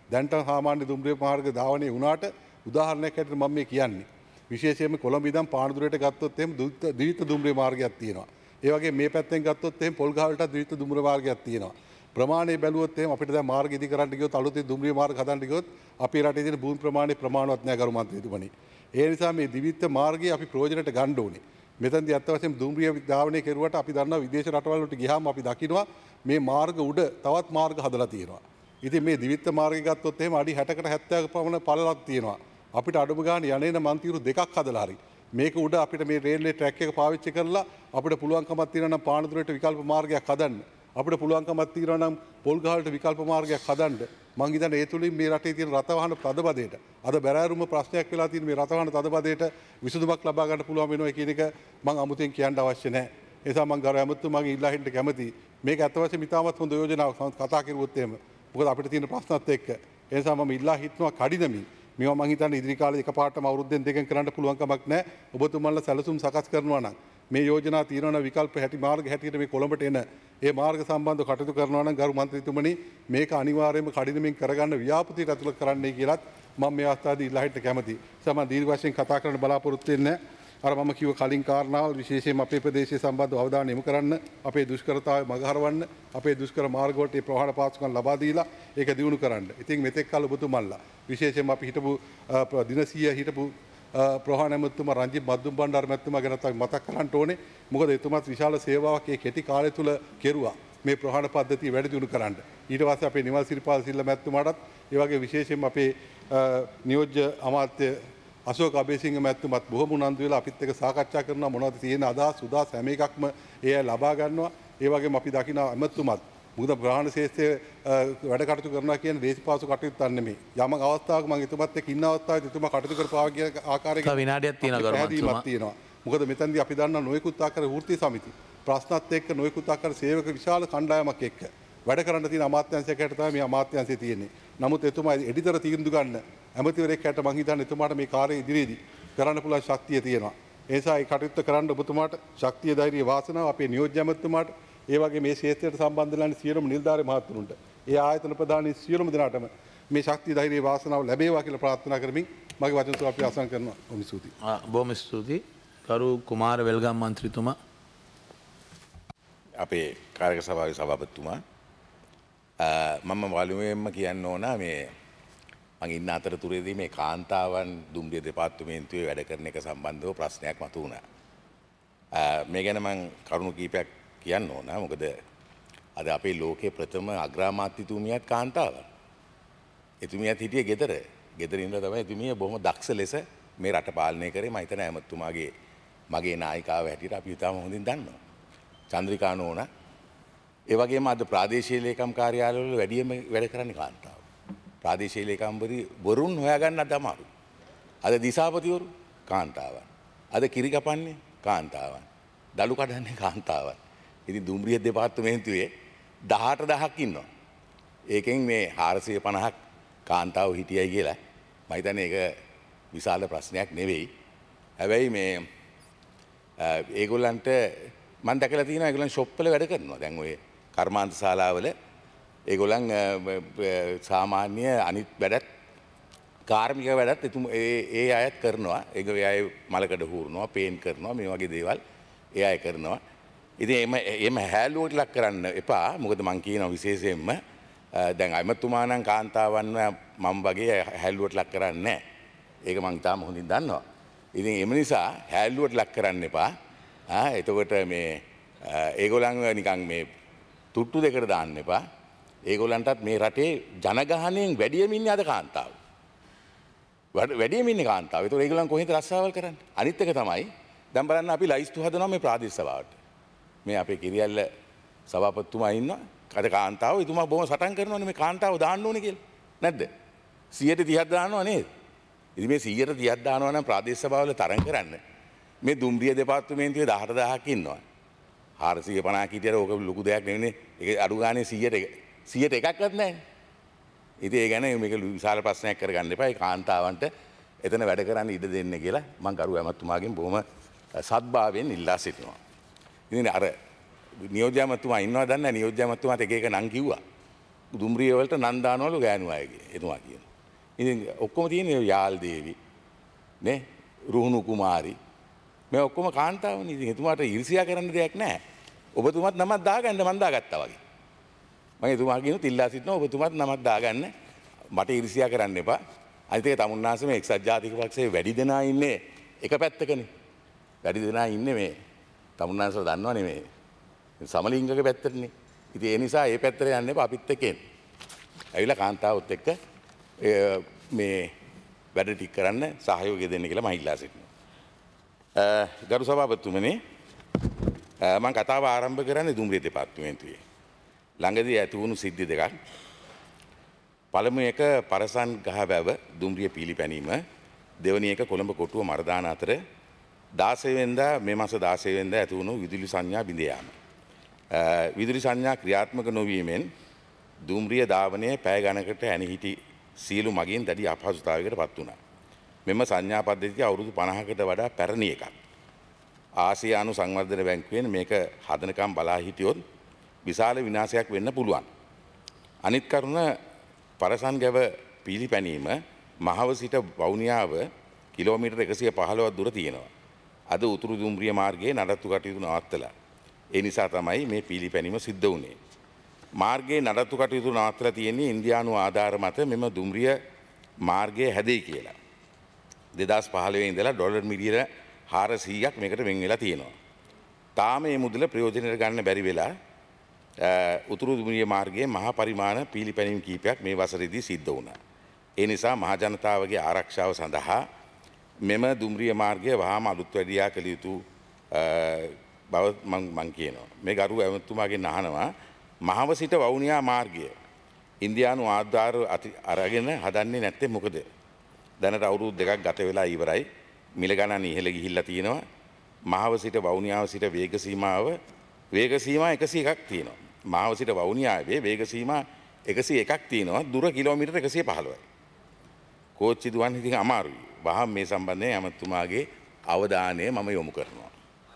දැන්ට සාමාන්‍ය දුම්රිය මාර්ග ධාවනය වුණාට උදාහරණයක් හැටියට මම මේ කියන්නේ. විශේෂයෙන්ම කොළඹ ඉඳන් පානදුරේට ගත්තොත් එහෙම ද්විත දුම්රිය මාර්ගයක් තියෙනවා. ඒ වගේ මේ පැත්තෙන් ගත්තොත් එහෙම පොල්ගහවලට ද්විත දුම්රිය මාර්ගයක් තියෙනවා. ප්‍රමාණය බැලුවොත් එහෙම අපිට දැන් මාර්ග ඉදි කරන්න ගියොත් අලුතෙන් දුම්රිය මාර්ග හදන්න ගියොත් අපේ රටේ තියෙන භූමි ප්‍රමාණය ප්‍රමාණවත් නැහැ ගරු මන්ත්‍රීතුමනි. ඒ නිසා මේ ද්විත මාර්ගය අපි ප්‍රයෝජනට ගන්න ඕනේ. මෙතනදී අත්ත වශයෙන්ම දුම්රිය ධාවනය කෙරුවට අපි දන්නවා විදේශ රටවල් වලට ගියාම අපි දකිනවා මේ මාර්ග උඩ තවත් මාර්ග හදලා තියෙනවා. ඉතින් මේ ද්විත මාර්ගය ගත්තොත් එහෙම අඩි 60කට 70ක පමණ පළලක් තියෙනවා. අපිට අඩුම ගානේ යන්නේන මන්තිරු දෙකක් හදලා හරි මේක උඩ අපිට මේ රේල්වේ ට්‍රැක් එක පාවිච්චි කරලා අපිට පුළුවන්කමක් තියෙනවා නම් පානදුරේට විකල්ප මාර්ගයක් හදන්න. අපිට පුළුවන්කමක් තියෙනවා නම් පොල්ගහවලට විකල්ප මාර්ගයක් හදන්න. මං හිතන්නේ ඒ තුලින් මේ රටේ තියෙන රථවාහන තදබදයට අද බැරෑරුම ප්‍රශ්නයක් වෙලා තියෙන මේ රථවාහන තදබදයට විසඳුමක් ලබා ගන්න පුළුවන් වෙනවා කියන එක මං අමුතෙන් කියන්න අවශ්‍ය නැහැ. ඒ නිසා මං ගරු ඇමතුමාගේ ඉල්ලා හින්න කැමතියි. මේක අත වශයෙන් ඉතාමත් හොඳ යෝජනාවක් කතා කරුවොත් එහෙම. මොකද අපිට තියෙන ප්‍රශ්නත් එක්ක. ඒ නිසා මම ඉල්ලා හිටනවා කඩිනමින් මේවා මං හිතන්නේ ඉදිරි කාලේ එකපාරටම අවුරුද්දෙන් දෙකෙන් කරන්න පුළුවන් කමක් නැහැ. ඔබතුමන්ලා සැලසුම් සකස් කරනවා නම් මේ යෝජනා තියෙනවා විකල්ප හැටි මාර්ග හැටියට මේ කොළඹට එන ඒ මාර්ග සම්බන්ධව කටයුතු කරනවා නම් ගරු මන්ත්‍රීතුමනි මේක අනිවාර්යයෙන්ම කඩිනමින් කරගන්න ව්‍යාපෘතියට ඇතුළත් කරන්නයි කියලත් මම මේ අවස්ථාවේදී ඉල්ලා හිට කැමතියි. සමහර දීර්ඝ වශයෙන් කතා කරන්න බලාපොරොත්තු වෙන්නේ අර මම කිව්ව කලින් කාරණාවල් විශේෂයෙන්ම අපේ ප්‍රදේශයේ සම්බන්ධව අවධානය යොමු කරන්න, අපේ දුෂ්කරතාවය මගහරවන්න, අපේ දුෂ්කර මාර්ග වලට මේ ප්‍රවාහන පාසුකම් ලබා දීලා ඒක දියුණු කරන්න. ඉතින් මෙතෙක් කල ඔබතුමන්ලා විශේෂයෙන්ම අපි හිටපු දින 100 හිටපු ප්‍රවාහන ඇමතුමා රංජිත් මද්දුම් බණ්ඩාර මැතිතුමා ගැනත් අපි මතක් කරන්න ඕනේ. මොකද එතුමාත් විශාල සේවාවක් ඒ කෙටි කාලය තුල කෙරුවා මේ ප්‍රවාහන පද්ධතිය වැඩි දියුණු කරන්න. ඊට පස්සේ අපේ නිමල් සිරිපාල සිල්ල මැතිතුමාටත් ඒ වගේ විශේෂයෙන්ම අපේ නියෝජ්‍ය අමාත්‍ය අශෝක අබේසිංහ මැතිතුමත් බොහොම උනන්දු වෙලා අපිත් එක්ක සාකච්ඡා කරනවා මොනවද තියෙන අදහස් උදාස් හැම එකක්ම ඒ අය ලබා ගන්නවා. ඒ වගේම අපි දකින ඇමතුමත් මුද ප්‍රාණ ශේෂ්ත්‍රයේ වැඩ කටයුතු කරනවා කියන දේශපාලන කටයුතු ගන්න නෙමෙයි. යම් අවස්ථාවක මම එතුමත් එක්ක ඉන්න අවස්ථාවේදී එතුමා කටයුතු කරපාවා කියන ආකාරයක විනාඩියක් තියෙනවා ගරුමන්තුමා. තියෙනවා. මොකද මෙතනදී අපි දන්නා නොයෙකුත් ආකාර වෘත්ති සමිති ප්‍රශ්නත් එක්ක නොයෙකුත් ආකාර සේවක විශාල කණ්ඩායමක් එක්ක වැඩ කරන්න තියෙන අමාත්‍යාංශයකට තමයි මේ අමාත්‍යාංශය තියෙන්නේ. නමුත් එතුමා එඩිතර තීන්දුව ගන්න ඇමතිවරයෙක් හැට මං හිතන්නේ එතුමාට මේ කාර්යය ඉදිරියේදී කරන්න පුළුවන් ශක්තිය තියෙනවා. ඒ නිසා ඒ කටයුත්ත කරන්න ඔබතුමාට ශක්තිය ධෛර්යය වාසනාව අපේ නියෝජ්‍ය ඇමතුමාට ඒ වගේ මේ ක්ෂේත්‍රයට සම්බන්ධ වෙන සියලුම නිලධාරි මහත්තුරුන්ට ඒ ආයතන ප්‍රධානී සියලුම දෙනාටම මේ ශක්තිය ධෛර්යය වාසනාව ලැබේවා කියලා ප්‍රාර්ථනා කරමින් මගේ වචන සුව අපි අවසන් කරනවා. බොහොම ස්තුතියි. බොහොම ස්තුතියි. ගරු කුමාර වෙල්ගම් මන්ත්‍රීතුමා. අපේ කාර්යක සභාවේ සභාපතිතුමා මම වළුවේම කියන්න ඕන මේ මම ඉන්න අතරතුරේදී මේ කාන්තාවන් දුම්රිය දෙපාර්තමේන්තුවේ වැඩ කරන එක සම්බන්ධව ප්‍රශ්නයක් මතුවුණා. මේ ගැන මම කරුණු කීපයක් කියන්න ඕන. මොකද අද අපේ ලෝකයේ ප්‍රථම අග්‍රාමාත්‍යතුමියත් කාන්තාවක්. එතුමියත් හිටියේ ගෙදර. ගෙදර ඉඳලා තමයි එතුමිය බොහොම දක්ෂ ලෙස මේ රට පාලනය කරේ. මම හිතන්නේ ඇමතුමාගේ මගේ නායිකාව හැටියට අපි ඉතාම හොඳින් දන්නවා. චන්ද්‍රිකා නෝනා ඒ වගේම අද ප්‍රාදේශීය ලේකම් කාර්යාලවල වැඩිම වැඩ කරන්නේ කාන්තාව. ප්‍රාදේශීය ලේකම්වරුන් හොයාගන්න අද අමාරුයි. අද දිසාපතිවරු කාන්තාවන්. අද කිරි කපන්නේ කාන්තාවන්. දළු කඩන්නේ කාන්තාවන්. ඉතින් දුම්රිය දෙපාර්තමේන්තුවේ 18000ක් ඉන්නවා. ඒකෙන් මේ 450ක් කාන්තාව හිටියයි කියලා මම හිතන්නේ ඒක විශාල ප්‍රශ්නයක් නෙවෙයි. හැබැයි මේ ඒගොල්ලන්ට මම දැකලා තියෙනවා ඒගොල්ලන් ෂොප් වල වැඩ කරනවා. දැන් ඔය කර්මාන්ත ශාලාවල ඒගොල්ලන් සාමාන්‍ය අනිත් වැඩත් කාර්මික වැඩත් ඒ අයත් කරනවා. ඒ අය මලකඩ හූරනවා, පේන් කරනවා, මේ වගේ දේවල් ඒ අය කරනවා. ඉතින් එම හැලුවට ලක් කරන්න එපා. මොකද මම කියනවා විශේෂයෙන්ම දැන් අයමතුමා නම් කාන්තාවන්ව මම වගේ හැලුවට ලක් කරන්නේ නැහැ. ඒක මම තාම හොඳින් දන්නවා. ඉතින් එම නිසා හැලුවට ලක් කරන්න එපා. එතකොට මේ ඒගොල්ලන්ව නිකන් මේ තුට්ටු දෙකට දාන්න එපා. ඒගොල්ලන්ටත් මේ රටේ ජනගහණයෙන් වැඩියම ඉන්නේ අද කාන්තාව. වැඩියම ඉන්නේ කාන්තාව. ඒතකොට ඒගොල්ලන් කොහෙන්ද රස්සාවල් කරන්නේ? අනිත් එක තමයි දැන් බලන්න අපි ලයිස්තු හදනවා මේ ප්‍රාදේශ සභාවට. මේ අපේ කිරියල්ල සභාපතිතුමා ඉන්නවා. අද කාන්තාව එතුමා බොහොම සටන් කරනවානේ මේ කාන්තාව දාන්න ඕනේ කියලා. නැද්ද? 130ක් දානවා නේද? ඉතින් මේ 130ක් දානවා නම් ප්‍රාදේශ සභාවල තරම් කරන්න. මේ දුම්රිය දෙපාර්තමේන්තුවේ 18000ක් ඉන්නවා. 450 කීටියට ඕක ලොකු දෙයක් නෙවෙයිනේ. ඒක අඩු ගානේ 100ට එකක්වත් නැහැ. ඉතින් ඒ ගැන මේක විශාල ප්‍රශ්නයක් කරගන්න එපා. ඒ කාන්තාවන්ට එතන වැඩ කරන්න ඉඩ දෙන්න කියලා මම ගරු ඇමතුමාගෙන් බොහොම සත්භාවයෙන් ඉල්ලා සිටිනවා. ඉතින් අර නියෝජ්‍ය ඇමතුමා ඉන්නවා දන්නේ නැහැ. නියෝජ්‍ය ඇමතුමාට එක එක නම් කිව්වා. දුම්රිය වලට නන් දානවලු ගෑනු අයගේ එතුමා කියන. ඉතින් ඔක්කොම තියෙන්නේ යාල් දේවි නේ රුහුණු කුමාරි මේ ඔක්කොම කාන්තාවනේ. ඉතින් එතුමාට ඊර්ෂ්‍යා කරන්න දෙයක් නැහැ. ඔබතුමත් නමක් දාගන්න මන් දාගත්තා වගේ. මම එතුමා කියනවා තිල්ලා සිටිනවා ඔබතුමත් නමක් දාගන්න මට ඊර්ෂ්‍යා කරන්න එපා. අනිත් එක තමුන්නාසේ මේ එක්සත් ජාතික පක්ෂයේ වැඩි දෙනා ඉන්නේ එක පැත්තකනේ. වැඩි දෙනා ඉන්නේ මේ තමුන්නාසල දන්නවනේ මේ සමලිංගක පැත්තටනේ. ඉතින් ඒ නිසා ඒ පැත්තට යන්න එපා අපිත් එක්ක එන්න. ඇවිල්ලා කාන්තාවොත් එක්ක මේ වැඩ ටික කරන්න සහයෝගය දෙන්න කියලා මම ඉල්ලා සිටිනවා. ගරු සභාපතිතුමනි මම කතාව ආරම්භ කරන්නේ දුම්රිය දෙපාර්තමේන්තුවේ. ළඟදී ඇති වුණු සිද්ධි දෙකක්. පළමු එක පරසන් ගහවැව දුම්රිය පීලිපැනීම, දෙවැනි එක කොළඹ කොටුව මරදාන අතර 16 වෙනිදා මේ මාස 16 වෙනිදා ඇති වුණු විදුලි සංඥා බිඳ යාම. විදුලි සංඥා ක්‍රියාත්මක නොවීමෙන් දුම්රිය ධාවනයේ පැය ගණනකට ඇනිහිටි සියලු මගින් දැඩි අපහසුතාවයකට පත් වුණා. මෙම සංඥා පද්ධතිය අවුරුදු 50කට වඩා පැරණි එකක්. ආසියානු සංවර්ධන බැංකුවෙන් මේක හදනකම් බලා හිටියොත් විශාල විනාශයක් වෙන්න පුළුවන්. අනිත් කරුණ පරසන් ගැව පීලිපැනීම මහව සිට වවුනියාව කිලෝමීටර් 115ක් දුර තියෙනවා. අද උතුරු දුම්රිය මාර්ගයේ නඩත්තු කටයුතු නවත්තලා. ඒ නිසා තමයි මේ පීලිපැනීම සිද්ධ වුණේ. මාර්ගයේ නඩත්තු කටයුතු නවත්තලා තියෙන්නේ ඉන්දියානු ආධාර මත මෙම දුම්රිය මාර්ගය හැදෙයි කියලා. 2015 ඉඳලා ඩොලර් මිලියන 400ක් මේකට වෙන් වෙලා තියෙනවා. තාම මේ මුදල ප්‍රයෝජනයට ගන්න බැරි වෙලා උතුරු දුම්රිය මාර්ගයේ මහා පරිමාණ පීලිපැනීම් කීපයක් මේ වසරේදී සිද්ධ වුණා. ඒ නිසා මහ ජනතාවගේ ආරක්ෂාව සඳහා මෙම දුම්රිය මාර්ගය වහාම අලුත් වැඩියා කළ යුතු බව මං කියනවා. මේ ගරු ඇමතුමාගෙන් අහනවා මහව සිට වවුනියා මාර්ගය ඉන්දියානු ආධාර අරගෙන හදන්නේ නැත්තේ මොකද? දැනට අවුරුදු 2ක් ගත වෙලා ඉවරයි. මිල ගණන් ඉහළ ගිහිල්ලා තියෙනවා. මහව සිට වවුනියාව සිට වේග සීමා 101ක් තියෙනවා. මහව සිට වවුනියාවේ වේග සීමා 101ක් තියෙනවා. දුර කිලෝමීටර් 115යි. කෝච්චි දුවන්න ඉතින් අමාරුයි. වහම මේ සම්බන්ධයෙන් ඇමතුමාගේ අවධානය මම යොමු කරනවා.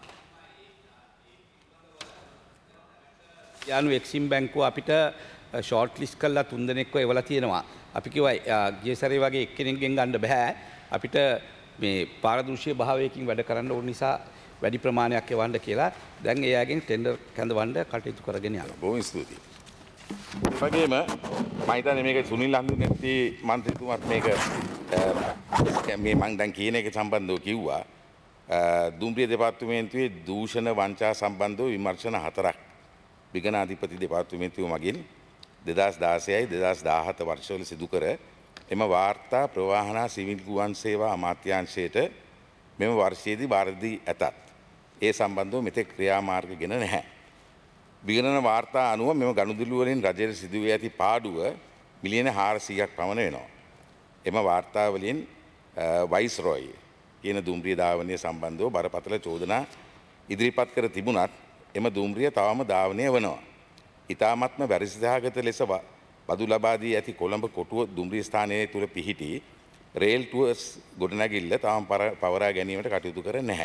යානු එක්සිම් බැංකුව අපිට ෂෝට් ලිස්ට් කරලා 3 දෙනෙක්ව එවලා තියෙනවා. අපි කිව්වා ගිය සැරේ වගේ එක්කෙනෙක්ගෙන් ගන්න බෑ. අපිට මේ පාරදෘශ්‍ය භාවයකින් වැඩ කරන්න ඕන නිසා වැඩි ප්‍රමාණයක් එවන්න කියලා දැන් එයාගෙන් ටෙන්ඩර් කැඳවන්න කටයුතු කරගෙන යනවා. බොහොම ස්තුතියි. ඒ වගේම මම හිතන්නේ මේක සුනිල් අන්දුනැති මන්ත්‍රීතුමාත් මේක මේ මම දැන් කියන එක සම්බන්ධව කිව්වා. දුම්රිය දෙපාර්තමේන්තුවේ දූෂණ වංචා සම්බන්ධව විමර්ශන 4ක් විගණාධිපති දෙපාර්තමේන්තුව මගින් 2016යි 2017 වර්ෂවල සිදු කර එම වාර්තා ප්‍රවාහන සිවිල් ගුවන් සේවා අමාත්‍යාංශයට මෙම වර්ෂයේදී බාර දී ඇතත් ඒ සම්බන්ධව මෙතෙක් ක්‍රියාමාර්ගගෙන නැහැ. විගණන වාර්තා අනුව මෙම ගනුදෙනු වලින් රජයට සිදු වී ඇති පාඩුව මිලියන 400ක් පමණ වෙනවා. එම වාර්තා වලින් වයිස්රොයි කියන දුම්රිය ධාවනය සම්බන්ධව බරපතල චෝදනා ඉදිරිපත් කර තිබුණත් එම දුම්රිය තවම ධාවනය වනවා. ඉතාමත්ම වැරදිසහගත ලෙස බදු ලබා දී ඇති කොළඹ කොටුව දුම්රිය ස්ථානයේ තුල පිහිටි රේල් ටුවර්ස් ගොඩනැගිල්ල තාම පවරා ගැනීමට කටයුතු කර නැහැ.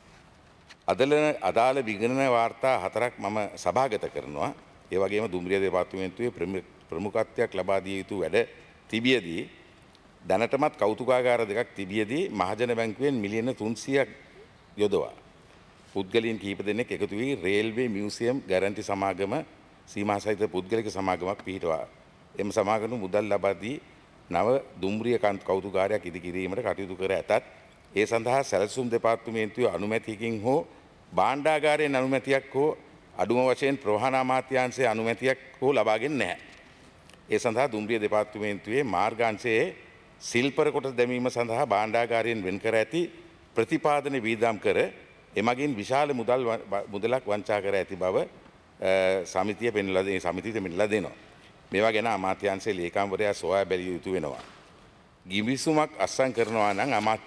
අදාළ විගණන වාර්තා 4ක් මම සභාගත කරනවා. ඒ වගේම දුම්රිය දෙපාර්තමේන්තුවේ ප්‍රමුඛත්වයක් ලබා දිය යුතු වැඩ තිබියදී දැනටමත් කෞතුකාගාර දෙකක් තිබියදී මහජන බැංකුවෙන් මිලියන 300ක් යොදවා පුද්ගලයන් කීප දෙනෙක් එකතු වී රේල්වේ මියුසියම් ගැරන්ටි සමාගම සීමා සහිත පුද්ගලික සමාගමක් පිහිටවා එම සමාගම මුදල් ලබා දී නව දුම්රිය කෞතුකාගාරයක් ඉදි කිරීමට කටයුතු කර ඇතත් ඒ සඳහා සැලසුම් දෙපාර්තමේන්තුවේ අනුමැතියකින් හෝ භාණ්ඩාගාරයෙන් අනුමැතියක් හෝ අඩුම වශයෙන් ප්‍රවාහන අමාත්‍යාංශයේ අනුමැතියක් හෝ ලබාගෙන නැහැ. ඒ සඳහා දුම්රිය දෙපාර්තමේන්තුවේ මාර්ගාංශයේ සිල්පර කොට දැමීම සඳහා භාණ්ඩාගාරයෙන් වෙන් කර ඇති ප්‍රතිපාදන වීදම් කර එමගින් විශාල මුදලක් වංචා කර ඇති බව සමිතිය පෙන්ලා දෙනවා. මේවා ගැන අමාත්‍යාංශයේ ලේකම්වරයා සොයා බැලිය යුතු වෙනවා. ගිවිසුමක් අත්සන් කරනවා නම්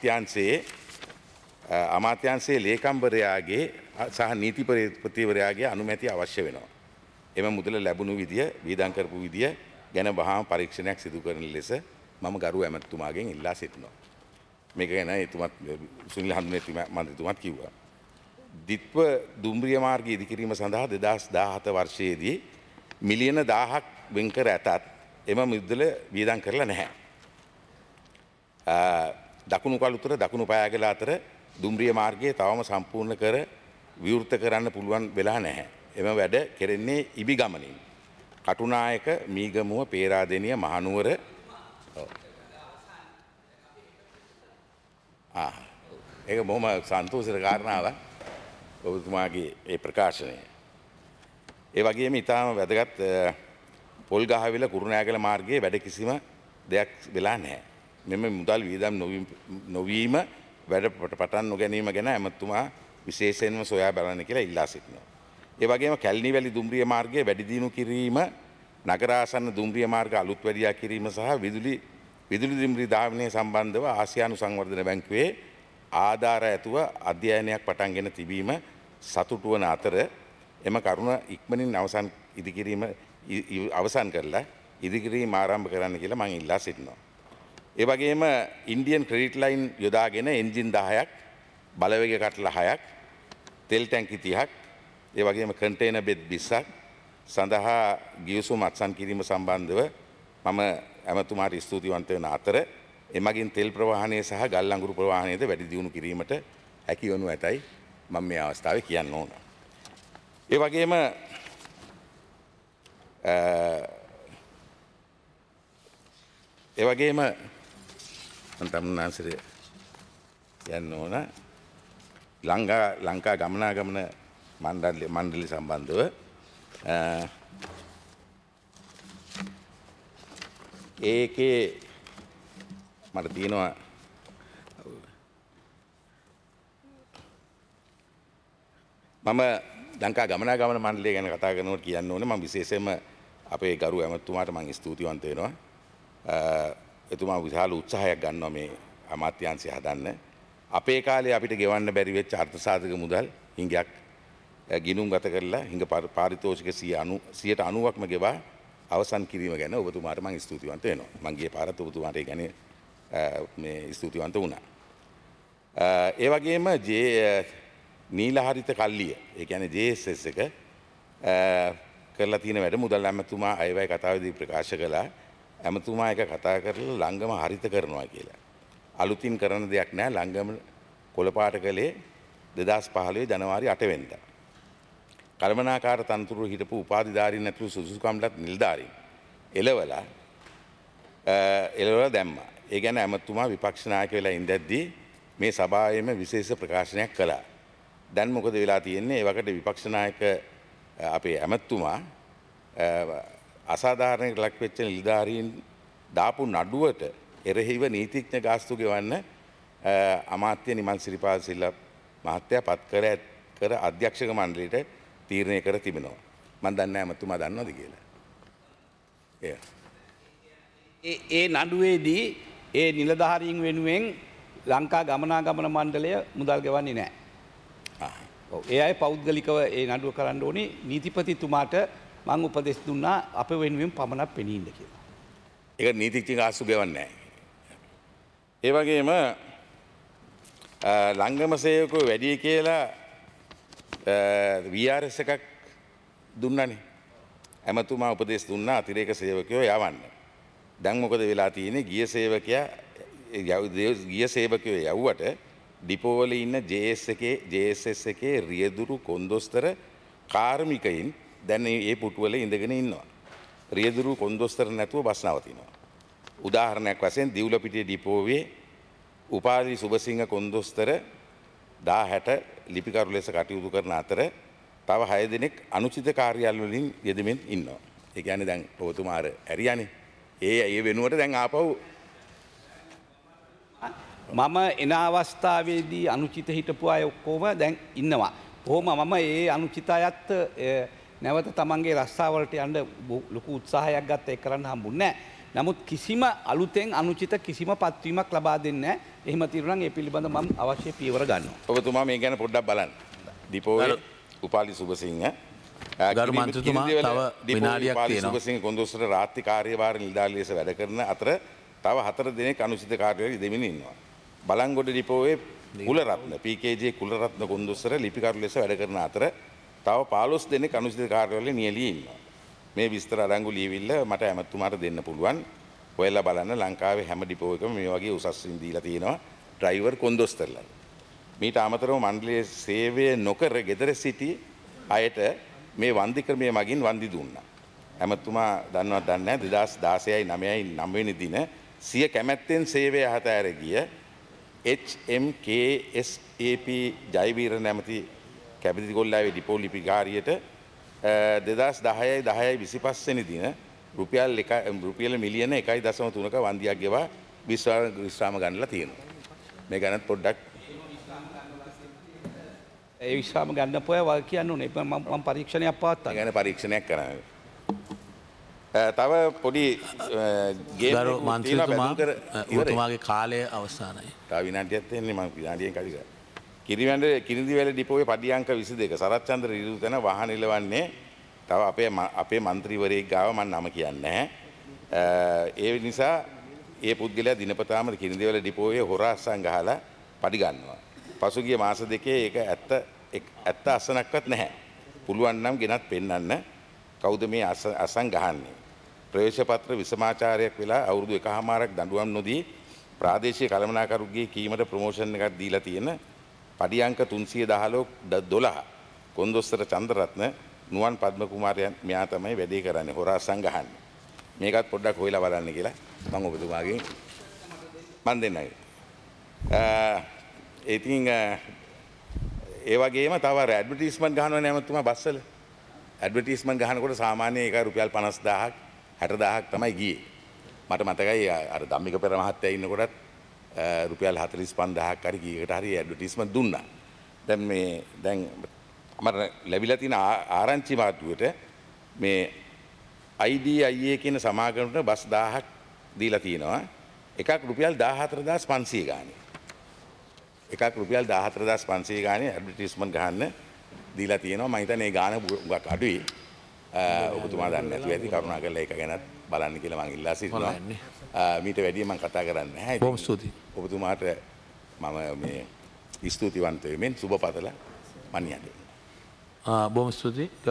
අමාත්‍යාංශයේ ලේකම්වරයාගේ සහ නීතිපතිවරයාගේ අනුමැතිය අවශ්‍ය වෙනවා. එම මුදල ලැබුණු විදිය, වීදම් කරපු විදිය ගැන වහාම පරීක්ෂණයක් සිදු කරන ලෙස මම ගරු ඇමතුමාගෙන් ඉල්ලා සිටිනවා. මේක ගැන එතුමත් සුනිල් හඳුනේති මන්ත්‍රීතුමත් කිව්වා. දිත්ව දුම්රිය මාර්ගය ඉදිකිරීම සඳහා 2017 වර්ෂයේදී මිලියන 1000ක් වෙන් කර ඇතත් එම මුදල වියදම් කරලා නැහැ. දකුණු කළුතර දකුණු පයාගල අතර දුම්රිය මාර්ගයේ තවම සම්පූර්ණ කර විවෘත කරන්න පුළුවන් වෙලා නැහැ. එම වැඩ කෙරෙන්නේ ඉබි ගමනින්. කටුනායක මීගමුව පේරාදෙනිය මහනුවර ඒක බොහොම සන්තෝෂක කාරණාවක් ඔබතුමාගේ ඒ ප්‍රකාශනය. ඒ වගේම ඉතාම වැදගත් පොල්ගහවෙල කුරුණෑගල මාර්ගයේ වැඩ කිසිම දෙයක් වෙලා නැහැ. මෙම මුදල් වියදම් නොවීම වැඩ පටන් නොගැනීම ගැන ඇමතුමා විශේෂයෙන්ම සොයා බලන්න කියලා ඉල්ලා සිටිනවා. ඒ වගේම කැලණිවැලි දුම්රිය මාර්ගයේ වැඩි දියුණු කිරීම, නගරාසන්න දුම්රිය මාර්ග අලුත් වැඩියා කිරීම සහ විදුලි දුම්රිය ධාවනය සම්බන්ධව ආසියානු සංවර්ධන බැංකුවේ ආධාර ඇතුව අධ්‍යයනයක් පටන්ගෙන තිබීම සතුටු වන අතර එම කරුණ ඉක්මනින් අවසන් කරලා ඉදිකිරීම ආරම්භ කරන්න කියලා මම ඉල්ලා සිටිනවා. ඒ වගේම ඉන්දියන් ක්‍රෙඩිට් ලයින් යොදාගෙන එන්ජින් 10ක්, බලවේග කටල 6ක්, තෙල් ටැංකි 30ක්, ඒ වගේම කන්ටේනර් බෙඩ් 20ක් සඳහා ගිවිසුම් අත්සන් කිරීම සම්බන්ධව මම ඇමතුමාට ස්තුතිවන්ත වෙන අතර එමගින් තෙල් ප්‍රවාහනය සහ ගල් අඟුරු ප්‍රවාහනයද වැඩි දියුණු කිරීමට හැකි වනු ඇතයි මම මේ අවස්ථාවේ කියන්න ඕන. ඒ වගේම තමුන්නාන්සර යන්න ඕන ලංකා ගමනාගමන මණ්ඩලය සම්බන්ධව ඒකේ මට තියෙනවා මම ලංකා ගමනාගමන මණ්ඩලය ගැන කතා කරනකොට කියන්න ඕනේ මම විශේෂයෙන්ම අපේ ගරු ඇමතුමාට මම ස්තුතිවන්ත වෙනවා. එතුමා විශාල උත්සාහයක් ගන්නවා මේ අමාත්‍යාංශය හදන්න. අපේ කාලේ අපිට ගෙවන්න බැරි වෙච්ච අර්ථසාධක මුදල් හිඟයක් ගිණුම් ගත කරලා හිඟ පාරිතෝෂික 90%ක්ම ගෙවා අවසන් කිරීම ගැන ඔබතුමාට මම ස්තුතිවන්ත වෙනවා. මම ගියේ පාරත් ඔබතුමාට ඒ ගැන මේ ස්තුතිවන්ත වුණා. ඒ වගේම නීලහරිත කල්ලිය ඒ කියන්නේ JSS එක කරලා තියෙන වැඩ මුදල් ඇමතුමා අයවැය කතාවේදී ප්‍රකාශ කළා. ඇමතුමා එක කතා කරලා ලංගම හරිත කරනවා කියලා. අලුතින් කරන දෙයක් නෑ. ලංගම කොළපාට කළේ 2015 ජනවාරි 8 වෙනිදා. කළමනාකාර තනතුරු හිටපු උපාධිධාරීන් ඇතුළු සුදුසුකම්ලත් නිලධාරීන් එළවලා දැම්මා. ඒ ගැන ඇමතුමා විපක්ෂ නායක වෙලා ඉඳද්දී මේ සභාවේම විශේෂ ප්‍රකාශනයක් කළා. දැන් මොකද වෙලා තියෙන්නේ? ඒ වකට විපක්ෂ නායක අපේ ඇමතුමා අසාධාරණයකට ලක් වෙච්ච නිලධාරීන් දාපු නඩුවට එරෙහිව නීතිඥ ගාස්තු ගෙවන්න අමාත්‍ය නිමල් සිරිපාල සිල්වා මහත්තයා පත් කර අධ්‍යක්ෂක මණ්ඩලයට තීරණය කර තිබෙනවා. මම දන්නේ නැහැ ඇමතුමා දන්නවද කියලා. ඒ නඩුවේදී ඒ නිලධාරීන් වෙනුවෙන් ලංකා ගමනාගමන මණ්ඩලය මුදල් ගෙවන්නේ නැහැ. ඒ අය පෞද්ගලිකව ඒ නඩුව කරන්න ඕනේ. නීතිපතිතුමාට මම උපදෙස් දුන්නා අප වෙනුවෙන් පමණක් පෙනී ඉන්න කියලා. ඒක නීතිඥ ගාස්තු ගෙවන්නේ නැහැ. ඒ වගේම ලංගම සේවකෝ වැඩි කියලා VRS එකක් දුන්නනේ. ඇමතුමා උපදෙස් දුන්නා අතිරේක සේවකයෝ යවන්න. දැන් මොකද වෙලා තියෙන්නේ? ගිය සේවකයෝ යවුවට ඩිපෝ වල ඉන්න JSS එකේ රියදුරු කොන්දොස්තර කාර්මිකයින් දැන් මේ පුටුවල ඉඳගෙන ඉන්නවා. රියදුරු කොන්දොස්තර නැතුව බස් නවතිනවා. උදාහරණයක් වශයෙන් දිවුලපිටිය ඩිපෝවේ උපාලි සුබසිංහ කොන්දොස්තර 1060 ලිපිකරු ලෙස කටයුතු කරන අතර තව 6 දෙනෙක් අනුචිත කාර්යාල වලින් යෙදෙමින් ඉන්නවා. ඒ කියන්නේ දැන් ඔබතුමා ඇරියානේ. ඒ වෙනුවට දැන් ආපහු මම එන අවස්ථාවේදී අනුචිත හිටපු අය ඔක්කොම දැන් ඉන්නවා. කොහොම මම ඒ අනුචිත අයත් නැවත තමන්ගේ රස්සාවලට යන්න ලොකු උත්සාහයක් ගත්ත ඒක කරන්න හම්බුන්නේ නැහැ. නමුත් කිසිම අලුතෙන් අනුචිත කිසිම පත්වීමක් ලබා දෙන්නේ නැහැ. එහෙම තියෙනවා නම් ඒ පිළිබඳව මම අවශ්‍ය පියවර ගන්නවා. ඔබතුමා මේ ගැන පොඩ්ඩක් බලන්න. ඩිපෝවේ උපාලි සුබසිංහ ගරු මන්ත්‍රීතුමා තව විනාඩියක් තියෙනවා. සුබසිංහ කොන්දොස්තර රාත්‍රී කාර්යභාර නිලධාරී ලෙස වැඩ කරන අතර තව 4 දෙනෙක් අනුචිත කාර්යවල දෙමින් ඉන්නවා. බලංගොඩ ඩිපෝවේ කුලරත්න PKJ කුලරත්න කොන්දොස්තර ලිපිකරු ලෙස වැඩ කරන අතර තව 15 දෙනෙක් අනුචිත කාර්යවල නියැලී ඉන්නවා. මේ විස්තර අරංගු ලියවිල්ල මට ඇමතුමාට දෙන්න පුළුවන්. හොයලා බලන්න ලංකාවේ හැම ඩිපෝ එකම මේ වගේ උසස් වින් දීලා තියෙනවා ඩ්‍රයිවර් කොන්දොස්තරලා. මීට අමතරව මණ්ඩලයේ සේවය නොකර ගෙදර සිටි අයට මේ වන්දි ක්‍රමය මගින් වන්දි දුන්නා. ඇමතුමා දන්නවත් දන්නේ නැහැ 2016යි 9යි 9 වෙනි දින සිය කැමැත්තෙන් සේවය හතෑර ගිය HMKSAP ජයවීර නැමැති කැපිතිගොල්ලාවේ ඩිපෝ ලිපිකාරියට 2010යි 10යි 25 වෙනි දින රුපියල් මිලියන 1.3ක වන්දියක් ගෙවා විශ්‍රාම ගන්නලා තියෙනවා. මේ ගැනත් පොඩ්ඩක් ඒ විශ්‍රාම ගන්න පොය වල් කියන්න ඕනේ. මම පරීක්ෂණයක් පවත්තා. ගැන පරීක්ෂණයක් කරන්න. තව පොඩි ගරු මන්ත්‍රීතුමා ඔබතුමාගේ කාලය අවසානයි. තව විනාඩියක් තියෙන්නේ මම විනාඩියෙන් කඩි කරා. කිරිඳිවැල ඩිපෝවේ පඩි අංක 22 සරත්චන්ද්‍ර ඍතුතන වාහන ඉලවන්නේ තව අපේ മന്ത്രിවරයෙක් ගාව මම නම කියන්නේ නැහැ. ඒ නිසා ඒ පුද්ගලයා දිනපතාම කිරිඳිවැල ඩිපෝවේ හොරා අස්සන් ගහලා පඩි ගන්නවා. පසුගිය මාස දෙකේ ඒක ඇත්ත අසනක්වත් නැහැ. පුළුවන් නම් ගෙනත් පෙන්වන්න කවුද මේ අසන් ගහන්නේ. ප්‍රවේශ පත්‍ර විසමාචාරයක් වෙලා අවුරුදු 1කමාරක් දඬුවම් නොදී ප්‍රාදේශීය කළමනාකරුගේ කීමට ප්‍රොමෝෂන් එකක් දීලා තියෙන පඩි අංක 312 කොන්දොස්තර චන්ද්‍රරත්න නුවන් පද්ම කුමාරයන් මෙයා තමයි වැඩේ කරන්නේ හොරා අසන් ගහන්නේ. මේකත් පොඩ්ඩක් හොයලා බලන්න කියලා මම ඔබතුමාගෙන් මන් දෙන්නයි. ඉතින් ඒ වගේම තව ඇඩ්වර්ටයිස්මන්ට් ගහනවා නෑමතුමා බස්සල. ඇඩ්වර්ටයිස්මන්ට් ගහනකොට සාමාන්‍ය ඒක රුපියල් 50000ක් 60000ක් තමයි ගියේ. මට මතකයි අර ධම්මික පෙර මහත්තයා ඉන්නකොටත් රුපියල් 45000ක් හරි කීයකට හරි ඇඩ්වර්ටයිස්මන්ට් දුන්නා. දැන් මට ලැබිලා තියෙන ආරංචි මාධ්‍යුවට මේ IDIA කියන සමාගමකට බස් 1000ක් දීලා තියෙනවා. එකක් රුපියල් 14500 ගානේ. එකක් රුපියල් 14500 ගානේ ඇඩ්වර්ටයිස්මන්ට් ගහන්න දීලා තියෙනවා. මම හිතන්නේ ඒ ගාන උගක් අඩුයි. ඔබතුමා දන්නේ නැතුව ඇති කරුණාකරලා ඒක ගැනත් බලන්න කියලා මම ඉල්ලා සිටිනවා. මීට වැඩිය මම කතා කරන්නේ නැහැ. බොහොම ස්තුතියි. ඔබතුමාට මම මේ ස්තුතිවන්ත වෙමින් සුබ පතලා මම යන්නේ. බොහොම ස්තුතියි.